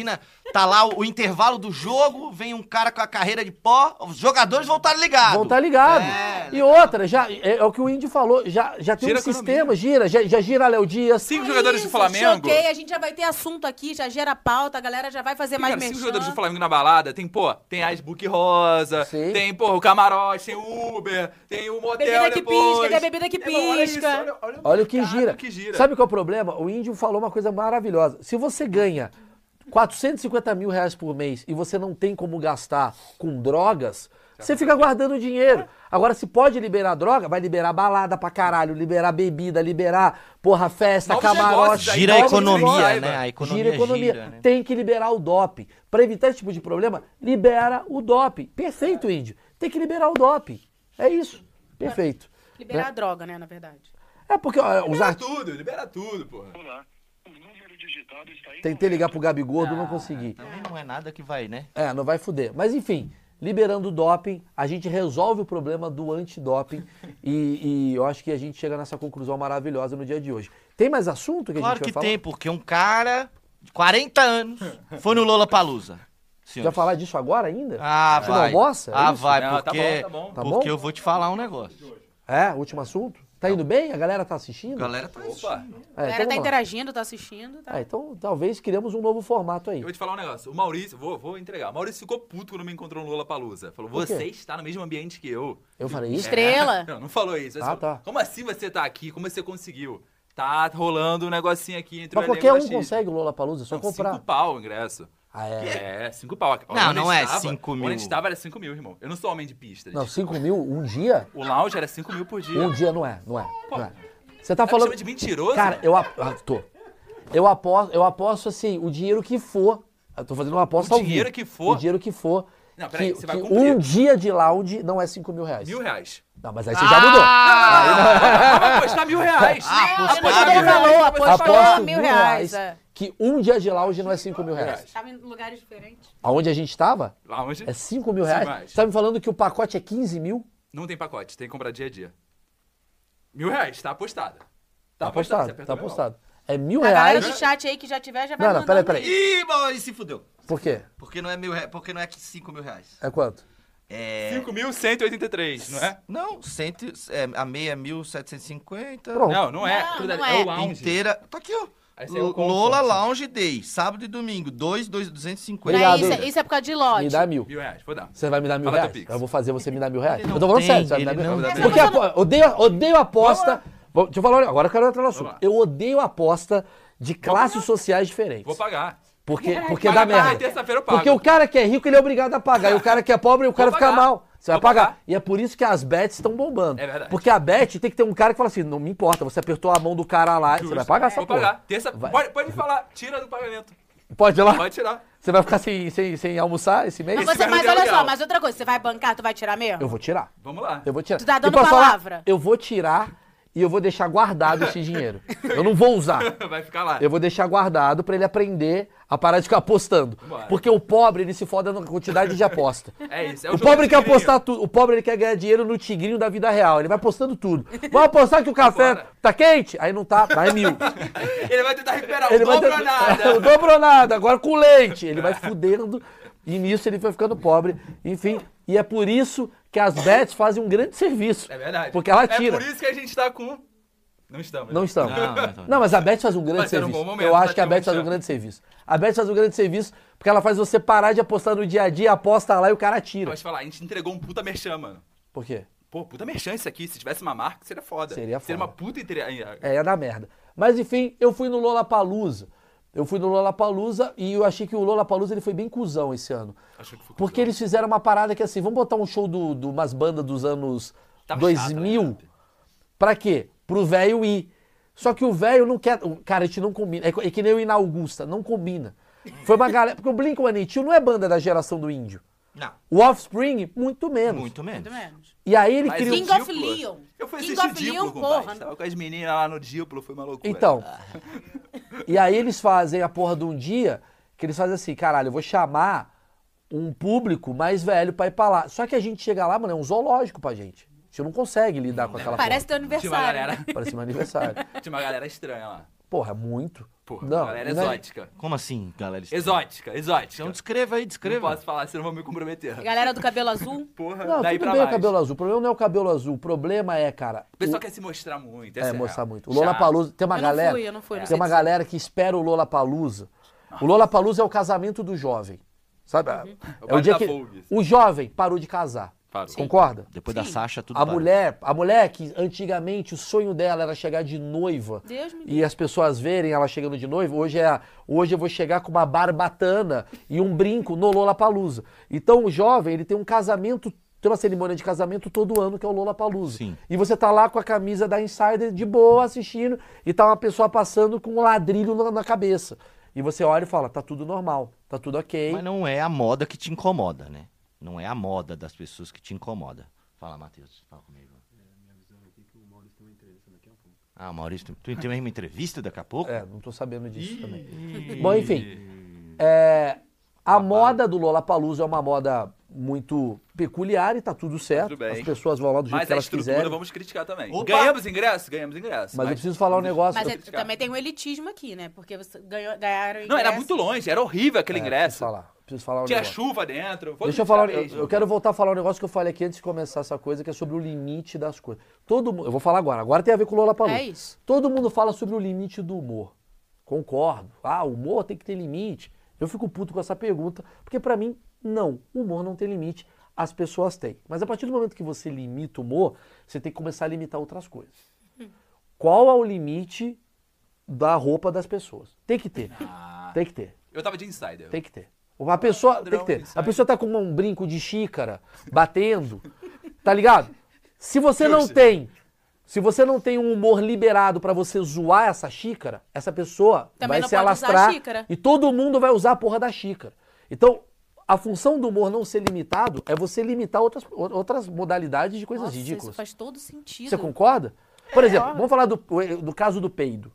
Tá lá o intervalo do jogo, vem um cara com a carreira de pó, os jogadores vão estar ligados. Vão estar ligados. E outra, já, é o que o Índio falou, já tem Gira um a sistema, já gira Léo Dias. 5 jogadores do Isso, Flamengo. Choquei, a gente já vai ter assunto aqui, já gera pauta, a galera já vai fazer mais Cara, 5 merchan. jogadores do Flamengo na balada, tem, pô, tem a Book Rosa, Sim. tem, pô, o camarote, tem o Uber, tem o motel Bebida que depois. pisca, tem a bebida que Irmão, olha isso, pisca. Olha o que cara, gira. o que gira. Sabe qual é o problema? O Índio falou uma coisa maravilhosa. Se você ganha 450 mil reais por mês e você não tem como gastar com drogas, você fica guardando dinheiro. Agora, se pode liberar droga, vai liberar balada pra caralho, liberar bebida, liberar, porra, festa, Novos camarote. negócios aí, Gira a novos economia, negócios. né? A economia Gira a economia. gira, né? Tem que liberar o doping. Pra evitar esse tipo de problema, libera o doping. Perfeito, Índio. Tem que liberar o doping. É isso. Perfeito. Liberar Né? a droga, né, na verdade. É porque ó, os Libera artistas... libera tudo, porra. Olá. O número digitado está em Tentei ligar pro Gabi Gordo, não consegui. Também não é nada que vai, né? É, não vai fuder. Mas enfim, liberando o doping, a gente resolve o problema do antidoping e eu acho que a gente chega nessa conclusão maravilhosa no dia de hoje. Tem mais assunto que a Claro gente vai que falar? tem, porque um cara de 40 anos foi no Lollapalooza. Já vai falar disso agora ainda? Ah, Você não vai. almoça? É Ah, isso? vai, Não, tá porque, bom, tá bom. Tá porque bom? eu vou te falar um negócio. É, último assunto? Tá indo bem? A galera tá assistindo? Galera tá Opa, É, A galera então tá vamos lá. interagindo, tá assistindo. Tá... Então talvez criamos um novo formato aí. eu vou te falar um negócio. O Maurício, vou entregar. O Maurício ficou puto quando me encontrou no Lollapalooza. Falou, Por quê? você está no mesmo ambiente que eu. Eu falei isso? Estrela. Não falou isso. Ah, tá. Como assim você tá aqui? Como você conseguiu? Tá rolando um negocinho aqui entre Mas o qualquer elenco um da X. consegue o Lollapalooza, é só Não, comprar. 5 pau o ingresso. Ah, é? É, 5 pau. Não, Onde não a é gente tava- 5 mil. Onde a gente tava era 5 mil, irmão. Eu não sou homem de pistas. Não, 5 mil um dia? O lounge era 5 mil por dia. Um dia não é. Não é. Você tá Tá me falando... chamando de mentiroso? Cara, eu aposto assim, o dinheiro que for. Eu tô fazendo uma aposta O ao vivo. dinheiro que for? O dinheiro que for. Não, peraí, que, você vai que cumprir. um dia de lounge não é 5 mil reais. R$1.000. Não, mas aí você já mudou. Vamos apostar R$1.000. Não, Apostar ele não falou, R$1.000. apostou Aposto R$1.000, R$1.000 é. que um dia de lounge não é 5 mil reais. Tava em lugares diferentes. Aonde a gente tava, Lounge. é 5 mil reais. mais. Você tá me falando que o pacote é 15 mil? Não tem pacote, tem que comprar dia a dia. R$1.000, tá apostado. Tá você apostado, apertou tá meu apostado. É R$1.000 A galera reais. do chat aí que já tiver, já vai Não, não, mandando peraí. aí. Ih, Maurício se fudeu. Por quê? Porque não é porque não é 5 mil reais. É quanto? É... 5.183, não é? Não, a meia é 1.750. Pronto. Não é. Não, Tudo não é é. o lounge. Inteira. Tá aqui, ó. Aí você é o comfort. Lola Lounge Day, sábado e domingo, 250. Não é Obrigado, isso, hein? isso é por causa de lote. Me dá R$1.000. R$1.000, vou dar. Você vai me dar R$1.000 Fala teu reais? Pix. Eu vou fazer você me dar R$1.000? Ele não Eu tô falando tem, sério, você vai me dar ele R$1.000? não tem. Porque odeio aposta. Deixa eu falar, agora eu quero entrar no assunto. lá. Eu odeio aposta de classes sociais diferentes. Vou pagar. Porque Paga dá pra merda. terça-feira eu pago. Porque o cara que é rico, ele é obrigado a pagar. E o cara que é pobre, o cara fica pagar. mal. Você vai Vou pagar. pagar. E é por isso que as bets estão bombando. É verdade. Porque a bet tem que ter um cara que fala assim, não me importa, você apertou a mão do cara lá, você vai pagar essa Vou porra. pagar. Terça... Vai. Pode me falar, tira do pagamento. Pode ir lá? Pode tirar. Você vai ficar sem almoçar esse mês? Mas, Esse vai mas render olha aluguel. só, mas outra coisa, você vai bancar, tu vai tirar mesmo? Eu vou tirar. Vamos lá. Eu vou tirar. Tu tá dando E posso falar, palavra. eu vou tirar e eu vou deixar guardado esse dinheiro. Eu não vou usar. Vai ficar lá. Eu vou deixar guardado pra ele aprender a parar de ficar apostando. Bora. Porque o pobre, ele se foda na quantidade de aposta. É isso. É O jogo pobre do quer tigrinho. apostar tudo. O pobre ele quer ganhar dinheiro no tigrinho da vida real. Ele vai apostando tudo. Vamos apostar que o café Bora. tá quente? Aí não tá, vai 1.000. Ele vai tentar recuperar Ele o vai dobro ter- nada. Não dobrou nada, agora com leite. Ele vai fudendo e nisso ele foi ficando pobre. Enfim, e é por isso que as bets fazem um grande serviço. É verdade. Porque ela tira. É por isso que a gente tá com... Não estamos. Não estamos. Não. Não, mas a Bet faz um grande Vai ser um serviço. bom momento, Eu acho tá que a te Bet faz um mostrando. grande serviço. A Bet faz um grande serviço porque ela faz você parar de apostar no dia a dia, aposta lá e o cara tira. Pode falar, a gente entregou um puta merchan, mano. Por quê? Pô, puta merchan isso aqui. Se tivesse uma marca, seria foda. Seria Seria foda. uma puta... É, ia dar merda. Mas enfim, eu fui no Lollapalooza. E eu achei que o Lollapalooza ele foi bem cuzão esse ano. Acho que foi Porque eles fizeram uma parada que assim, vamos botar um show de umas bandas dos anos Tava 2000. chato, né? Pra quê? Pro velho ir. Só que o velho não quer. Cara, a gente não combina. É que nem eu ir na Augusta, não combina. Foi uma galera. Porque o Blink-182 não é banda da geração do índio. Não, O Offspring, muito menos. muito menos. Muito menos. E aí ele Mas cria. King of Leon. Eu fui King assistir of Diplo, Leon, compadre. porra. Tava com as meninas lá no Diplo, foi uma loucura. Então. E aí eles fazem a porra de um dia que eles fazem assim, caralho, eu vou chamar um público mais velho pra ir pra lá. Só que a gente chega lá, mano, é um zoológico pra gente. A gente não consegue lidar com aquela Parece teu Tinha uma aniversário. galera... né? porra. Parece meu aniversário. Tinha uma galera estranha lá. Porra, muito. Porra, Não, galera não é- exótica. Como assim, galera? Exótica. Então descreva aí, Não descreva. posso falar, senão vou me comprometer. Galera do cabelo azul. Porra, Não, daí tudo pra bem o mais. cabelo azul. O problema não é o cabelo azul. O problema é, cara... O pessoal quer se mostrar muito. essa É, é mostrar real. muito. O Lollapalooza, tem uma Eu galera... não fui. Não Tem uma sei galera que espera o Lollapalooza. O Lollapalooza é o casamento do jovem. Sabe? É o baile dia da que Vogue. o jovem parou de casar. Parou. Concorda? Depois da Sim. Sasha, tudo A parou. mulher que antigamente o sonho dela era chegar de noiva Deus me e as pessoas verem ela chegando de noiva, hoje eu vou chegar com uma barbatana e um brinco no Lollapalooza. Então o jovem, ele tem um casamento, tem uma cerimônia de casamento todo ano que é o Lollapalooza. Sim. E você tá lá com a camisa da Insider de boa assistindo e tá uma pessoa passando com um ladrilho na cabeça. E você olha e fala, tá tudo normal, tá tudo ok. Mas não é a moda que te incomoda, né? Não é a moda das pessoas que te incomoda. Fala, Matheus, fala comigo. Ah, o Maurício, tu tem uma entrevista daqui a pouco? É, não tô sabendo disso também. Bom, enfim. A moda do Lollapalooza é uma moda muito peculiar e tá tudo certo. Tudo bem. As pessoas vão lá do jeito Mas que a elas estrutura quiserem. vamos criticar também. Opa! Ganhamos ingresso? Ganhamos ingresso. Mas eu preciso falar um negócio. Mas que é- eu criticar. também tem um elitismo aqui, né? Porque você ganharam Não, era ingresso. muito longe, era horrível aquele ingresso. preciso falar um Tinha negócio. chuva dentro. Vou Deixa eu falar, criticar mesmo. eu quero voltar a falar um negócio que eu falei aqui antes de começar essa coisa, que é sobre o limite das coisas. Eu vou falar agora tem a ver com o Lollapalooza. É isso. Todo mundo fala sobre o limite do humor. Concordo. O humor tem que ter limite. Eu fico puto com essa pergunta, porque pra mim, não. O humor não tem limite, as pessoas têm. Mas a partir do momento que você limita o humor, você tem que começar a limitar outras coisas. Qual é o limite da roupa das pessoas? Tem que ter. Tem que ter. Eu tava de insider. Tem que ter. Uma pessoa Padrão, tem que ter. insider. A pessoa tá com um brinco de xícara, batendo, tá ligado? Se você não tem um humor liberado pra você zoar essa xícara, essa pessoa Também vai não se pode usar a alastrar xícara. e todo mundo vai usar a porra da xícara. Então, a função do humor não ser limitado é você limitar outras modalidades de coisas Nossa, ridículas. isso faz todo sentido. Você concorda? Por exemplo, vamos falar do caso do peido.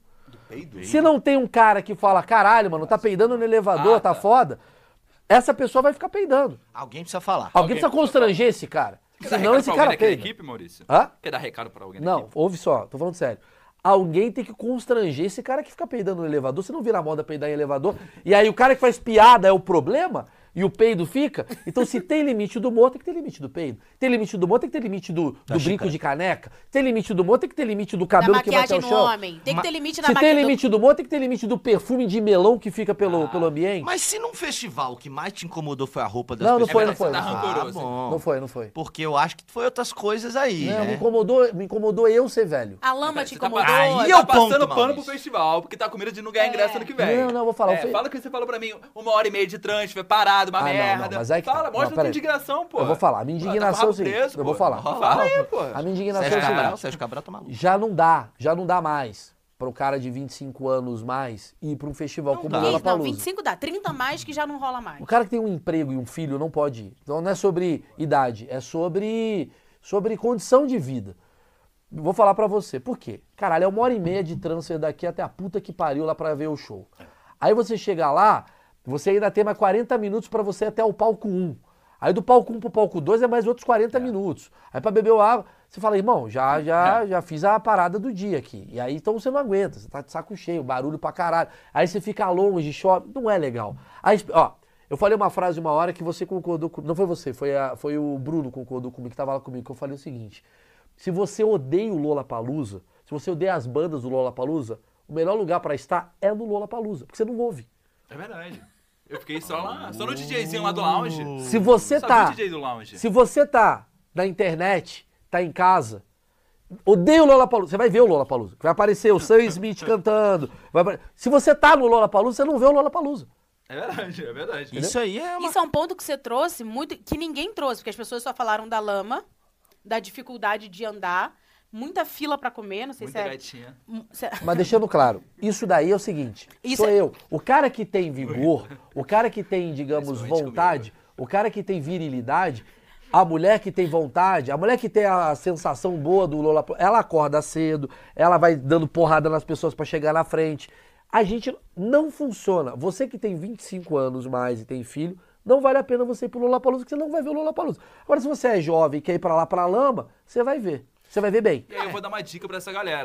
Se não tem um cara que fala, caralho, mano, tá peidando no elevador, tá foda, essa pessoa vai ficar peidando. Alguém precisa falar. Alguém precisa constranger esse cara. Quer dar Senão recado esse pra cara alguém daquela peida. equipe, Maurício? Hã? Quer dar recado pra alguém da Não, equipe? ouve só, tô falando sério. Alguém tem que constranger esse cara que fica peidando no elevador. Se não vira moda peidar em elevador, e aí o cara que faz piada é o problema, e o peido fica. Então, se tem limite do humor, tem que ter limite do peido. Tem limite do humor, tem que ter limite do brinco xícara. de caneca. Tem limite do humor, tem que ter limite do Da cabelo que vai até maquiagem o no chão. homem. Tem que ter limite na Se tem maquiagem. limite do humor, tem que ter limite do perfume de melão que fica pelo ambiente. Mas se num festival o que mais te incomodou foi a roupa das Não, não pessoas... foi, não foi. Tá Não foi. rancoroso. bom. Não foi. Porque eu acho que foi outras coisas aí, Não, né? me incomodou eu ser velho. A lama te Você tá incomodou. Aí tá é o ponto, passando pano Maurício. pro festival, porque tá com medo de não ganhar ingresso ano que vem. Não, eu vou falar. Fala o que você falou pra mim, 1h30 de trânsito, foi parado, uma Não, merda. mas aí que Fala, tá. mostra Não, a tua peraí. indignação, pô. Eu vou falar. A minha indignação é o seguinte. Eu vou falar. Fala aí, pô. A minha indignação é o Sérgio seguinte. Cabral, Sérgio Cabral tá maluco. Já não dá mais para um cara de 25 anos mais ir para um festival como o dá. Não, Lollapalooza. 25 dá. 30 a mais que já não rola mais. O cara que tem um emprego e um filho não pode ir. Então não é sobre idade, é sobre condição de vida. Vou falar pra você. Por quê? Caralho, é 1h30 de transfer daqui até a puta que pariu lá pra ver o show. Aí você chega lá, você ainda tem mais 40 minutos pra você ir até o palco 1. Aí do palco 1 pro palco 2 é mais outros 40 minutos. Aí pra beber água, você fala, irmão, já fiz a parada do dia aqui. E aí então você não aguenta, você tá de saco cheio, barulho pra caralho. Aí você fica longe, chove, não é legal. Aí, ó, eu falei uma frase uma hora que você concordou comigo, não foi você, foi o Bruno que concordou comigo, que tava lá comigo, que eu falei o seguinte, se você odeia o Lollapalooza, se você odeia as bandas do Lollapalooza, o melhor lugar pra estar é no Lollapalooza, porque você não ouve. É verdade. Eu fiquei só lá, só no DJzinho lá do lounge. Se você Só tá... vi o DJ do lounge. Se você tá na internet, tá em casa, odeia o Lollapalooza, você vai ver o Lollapalooza. Vai aparecer o Sam Smith cantando. Se você tá no Lollapalooza, você não vê o Lollapalooza. É verdade, é verdade. Isso aí é uma... Isso é um ponto que você trouxe, muito que ninguém trouxe, porque as pessoas só falaram da lama, da dificuldade de andar, muita fila pra comer, não sei Muita se é... gatinha. Mas deixando claro, isso daí é o seguinte, Isso sou é- eu. O cara que tem vigor, o cara que tem, digamos, vontade, o cara que tem virilidade, a mulher que tem vontade, a mulher que tem a sensação boa do Lollapalooza, ela acorda cedo, ela vai dando porrada nas pessoas pra chegar na frente. A gente não funciona. Você que tem 25 anos mais e tem filho, não vale a pena você ir pro Lollapalooza, porque você não vai ver o Lollapalooza. Agora, se você é jovem e quer ir pra lá pra lama, você vai ver. Você vai ver bem. E aí eu vou dar uma dica pra essa galera.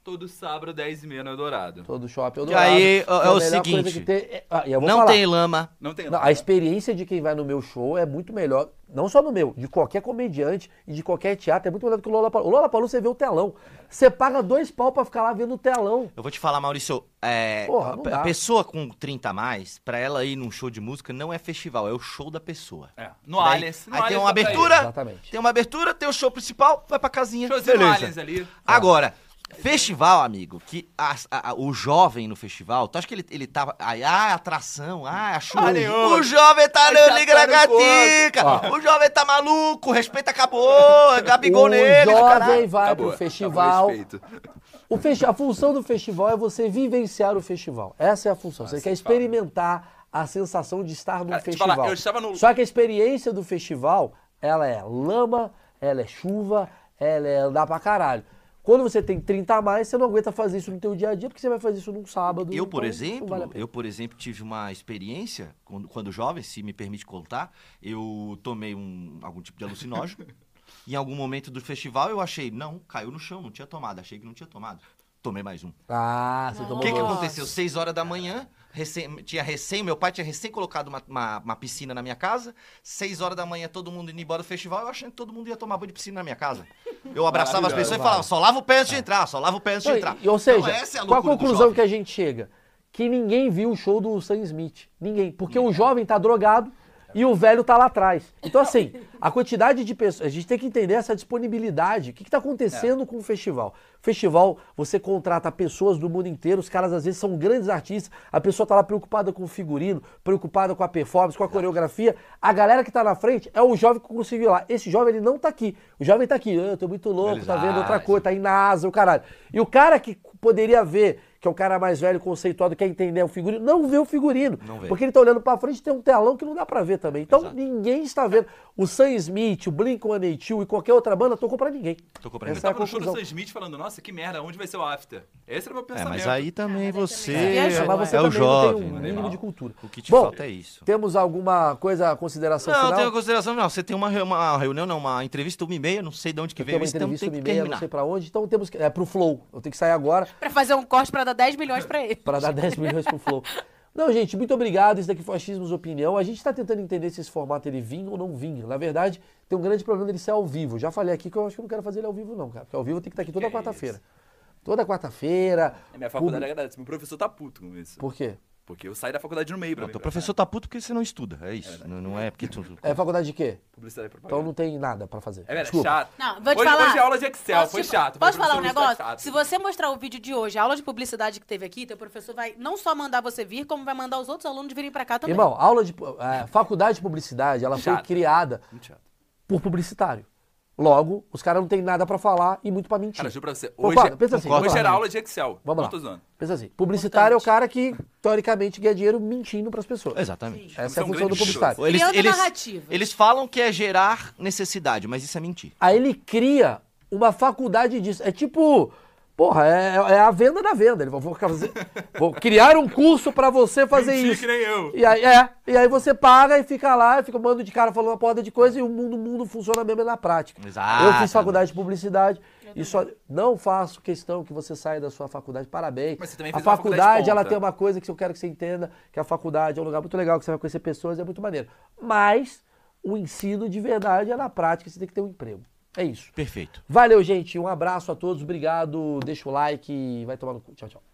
Todo sábado, 10h30 no Eldorado. Todo shopping E Eldorado. aí, é a o melhor seguinte, coisa que tem e eu vou não falar. tem lama. Não tem Não, lá. a experiência de quem vai no meu show é muito melhor, não só no meu, de qualquer comediante e de qualquer teatro, é muito melhor do que o Lollapalooza. O Lollapalooza você vê o telão. Você paga 2 pau pra ficar lá vendo o telão. Eu vou te falar, Maurício, Porra, não dá. a pessoa com 30 a mais, pra ela ir num show de música, não é festival, é o show da pessoa. É. No Daí- Allianz. No aí tem Allianz uma dá pra ir. abertura, Exatamente. tem uma abertura, tem o show principal, vai pra casinha. Showzinho no beleza. Allianz ali. Agora, festival, amigo, que o jovem no festival, tu acha que ele tava. Atração, a chuva. Ah, nenhuma. O jovem tá Vai no liga na chatar no gatica. O jovem tá maluco, o respeito acabou. É Gabigol O nele, jovem caralho. vai Acabou, pro festival. acabou o respeito. A função do festival é você vivenciar o festival. Essa é a função. Você quer experimentar a sensação de estar num Cara, te festival. falar, eu estava no- Só que a experiência do festival, ela é lama, ela é chuva, ela é andar pra caralho. Quando você tem 30 a mais, você não aguenta fazer isso no teu dia a dia, porque você vai fazer isso num sábado. Eu, por então exemplo, não vale a pena. tive uma experiência, quando jovem, se me permite contar, eu tomei algum tipo de alucinógeno. Em algum momento do festival eu achei, não, caiu no chão, não tinha tomado, achei que não tinha tomado. Tomei mais um. Ah, você O tomou que dois. aconteceu? 6 horas da manhã, meu pai tinha recém colocado uma piscina na minha casa. 6 horas da manhã, todo mundo indo embora do festival, eu achando que todo mundo ia tomar banho de piscina na minha casa. Eu abraçava as pessoas e falava, só lava o pé antes de entrar, só lava o pé antes de Não, entrar. ou seja, Então, essa é a qual a loucura do conclusão jovem. que a gente chega? Que ninguém viu o show do Sam Smith. Ninguém. Porque o jovem tá drogado e o velho tá lá atrás. Então, assim, a quantidade de pessoas... A gente tem que entender essa disponibilidade. O que tá acontecendo com o festival? Festival, você contrata pessoas do mundo inteiro, os caras às vezes são grandes artistas, a pessoa tá lá preocupada com o figurino, preocupada com a performance, com a coreografia. A galera que tá na frente é o jovem que conseguiu ir lá. Esse jovem, ele não tá aqui. O jovem tá aqui, eu tô muito louco, tá vendo outra coisa, tá em NASA, o caralho. E o cara que poderia ver, que é o cara mais velho, conceituado, quer entender o figurino, não vê o figurino. Não vê. Porque ele tá olhando pra frente e tem um telão que não dá pra ver também. Então, ninguém está vendo. O Sam Smith, o Blink-182 e qualquer outra banda tocou pra ninguém. Tocou pra Eu Essa é a tava no show do conclusão. Sam Smith falando, nossa, que merda, onde vai ser o after? Esse era o meu pensamento. mas aí também você viajou, Mas você é o também não jovem. tem um né? mínimo de cultura. O que te Bom, falta é isso. temos alguma coisa, consideração Não, final? não tenho consideração, não. Você tem uma reunião, não, uma entrevista 1h30, não sei de onde que Tem veio uma isso, então entrevista tem que 1h30, não terminar. sei pra onde. Então temos que... É pro Flow. Eu tenho que sair agora Pra fazer um corte pra dar 10 milhões pra ele. para dar 10 milhões pro Flow. Não, gente, muito obrigado. Isso daqui foi Achismos Opinião. A gente está tentando entender se esse formato ele vinha ou não vinha. Na verdade, tem um grande problema dele ser ao vivo. Já falei aqui que eu acho que eu não quero fazer ele ao vivo, não, cara. Porque ao vivo tem que estar aqui toda quarta-feira. Toda quarta-feira. A minha faculdade agradece. Meu professor tá puto com isso. Por quê? Porque eu saí da faculdade no meio pra Teu professor tá puto porque você não estuda, é isso. Não é porque tu... É faculdade de quê? Publicidade e propaganda. Então não tem nada pra fazer. É verdade, Desculpa. chato. Não, vou te hoje, falar. Hoje é aula de Excel, Posso foi te- chato. Posso Foi falar um professor negócio? chato. Se você mostrar o vídeo de hoje, a aula de publicidade que teve aqui, teu professor vai não só mandar você vir, como vai mandar os outros alunos virem pra cá também. Irmão, aula de... faculdade de publicidade, ela foi Chato. criada Muito chato. por publicitário. Logo, os caras não têm nada pra falar e muito pra mentir. Cara, juro pra você. Concorda? Pensa assim, hoje concorda. era aula de Excel. Vamos Não tô lá. zoando. Pensa assim, publicitário é o cara que, teoricamente, ganha dinheiro mentindo pras pessoas. Exatamente. Essa é a Você é um função do grande publicitário. Criando narrativa. Eles falam que é gerar necessidade, mas isso é mentir. Aí ele cria uma faculdade disso. É tipo, porra, é a venda da venda. Ele vou criar um curso pra você fazer Mentir isso. que nem eu. E aí você paga e fica lá, e fica um bando de cara falando uma porra de coisa e o mundo funciona mesmo na prática. Exato. Eu fiz faculdade de publicidade e só não faço questão que você saia da sua faculdade. Parabéns. Mas você também A fez uma faculdade, faculdade de ela ponta. tem uma coisa que eu quero que você entenda, que a faculdade é um lugar muito legal, que você vai conhecer pessoas, é muito maneiro. Mas o ensino de verdade é na prática, você tem que ter um emprego. É isso. Perfeito. Valeu, gente. Um abraço a todos. Obrigado. Deixa o like e vai tomar no cu. Tchau, tchau.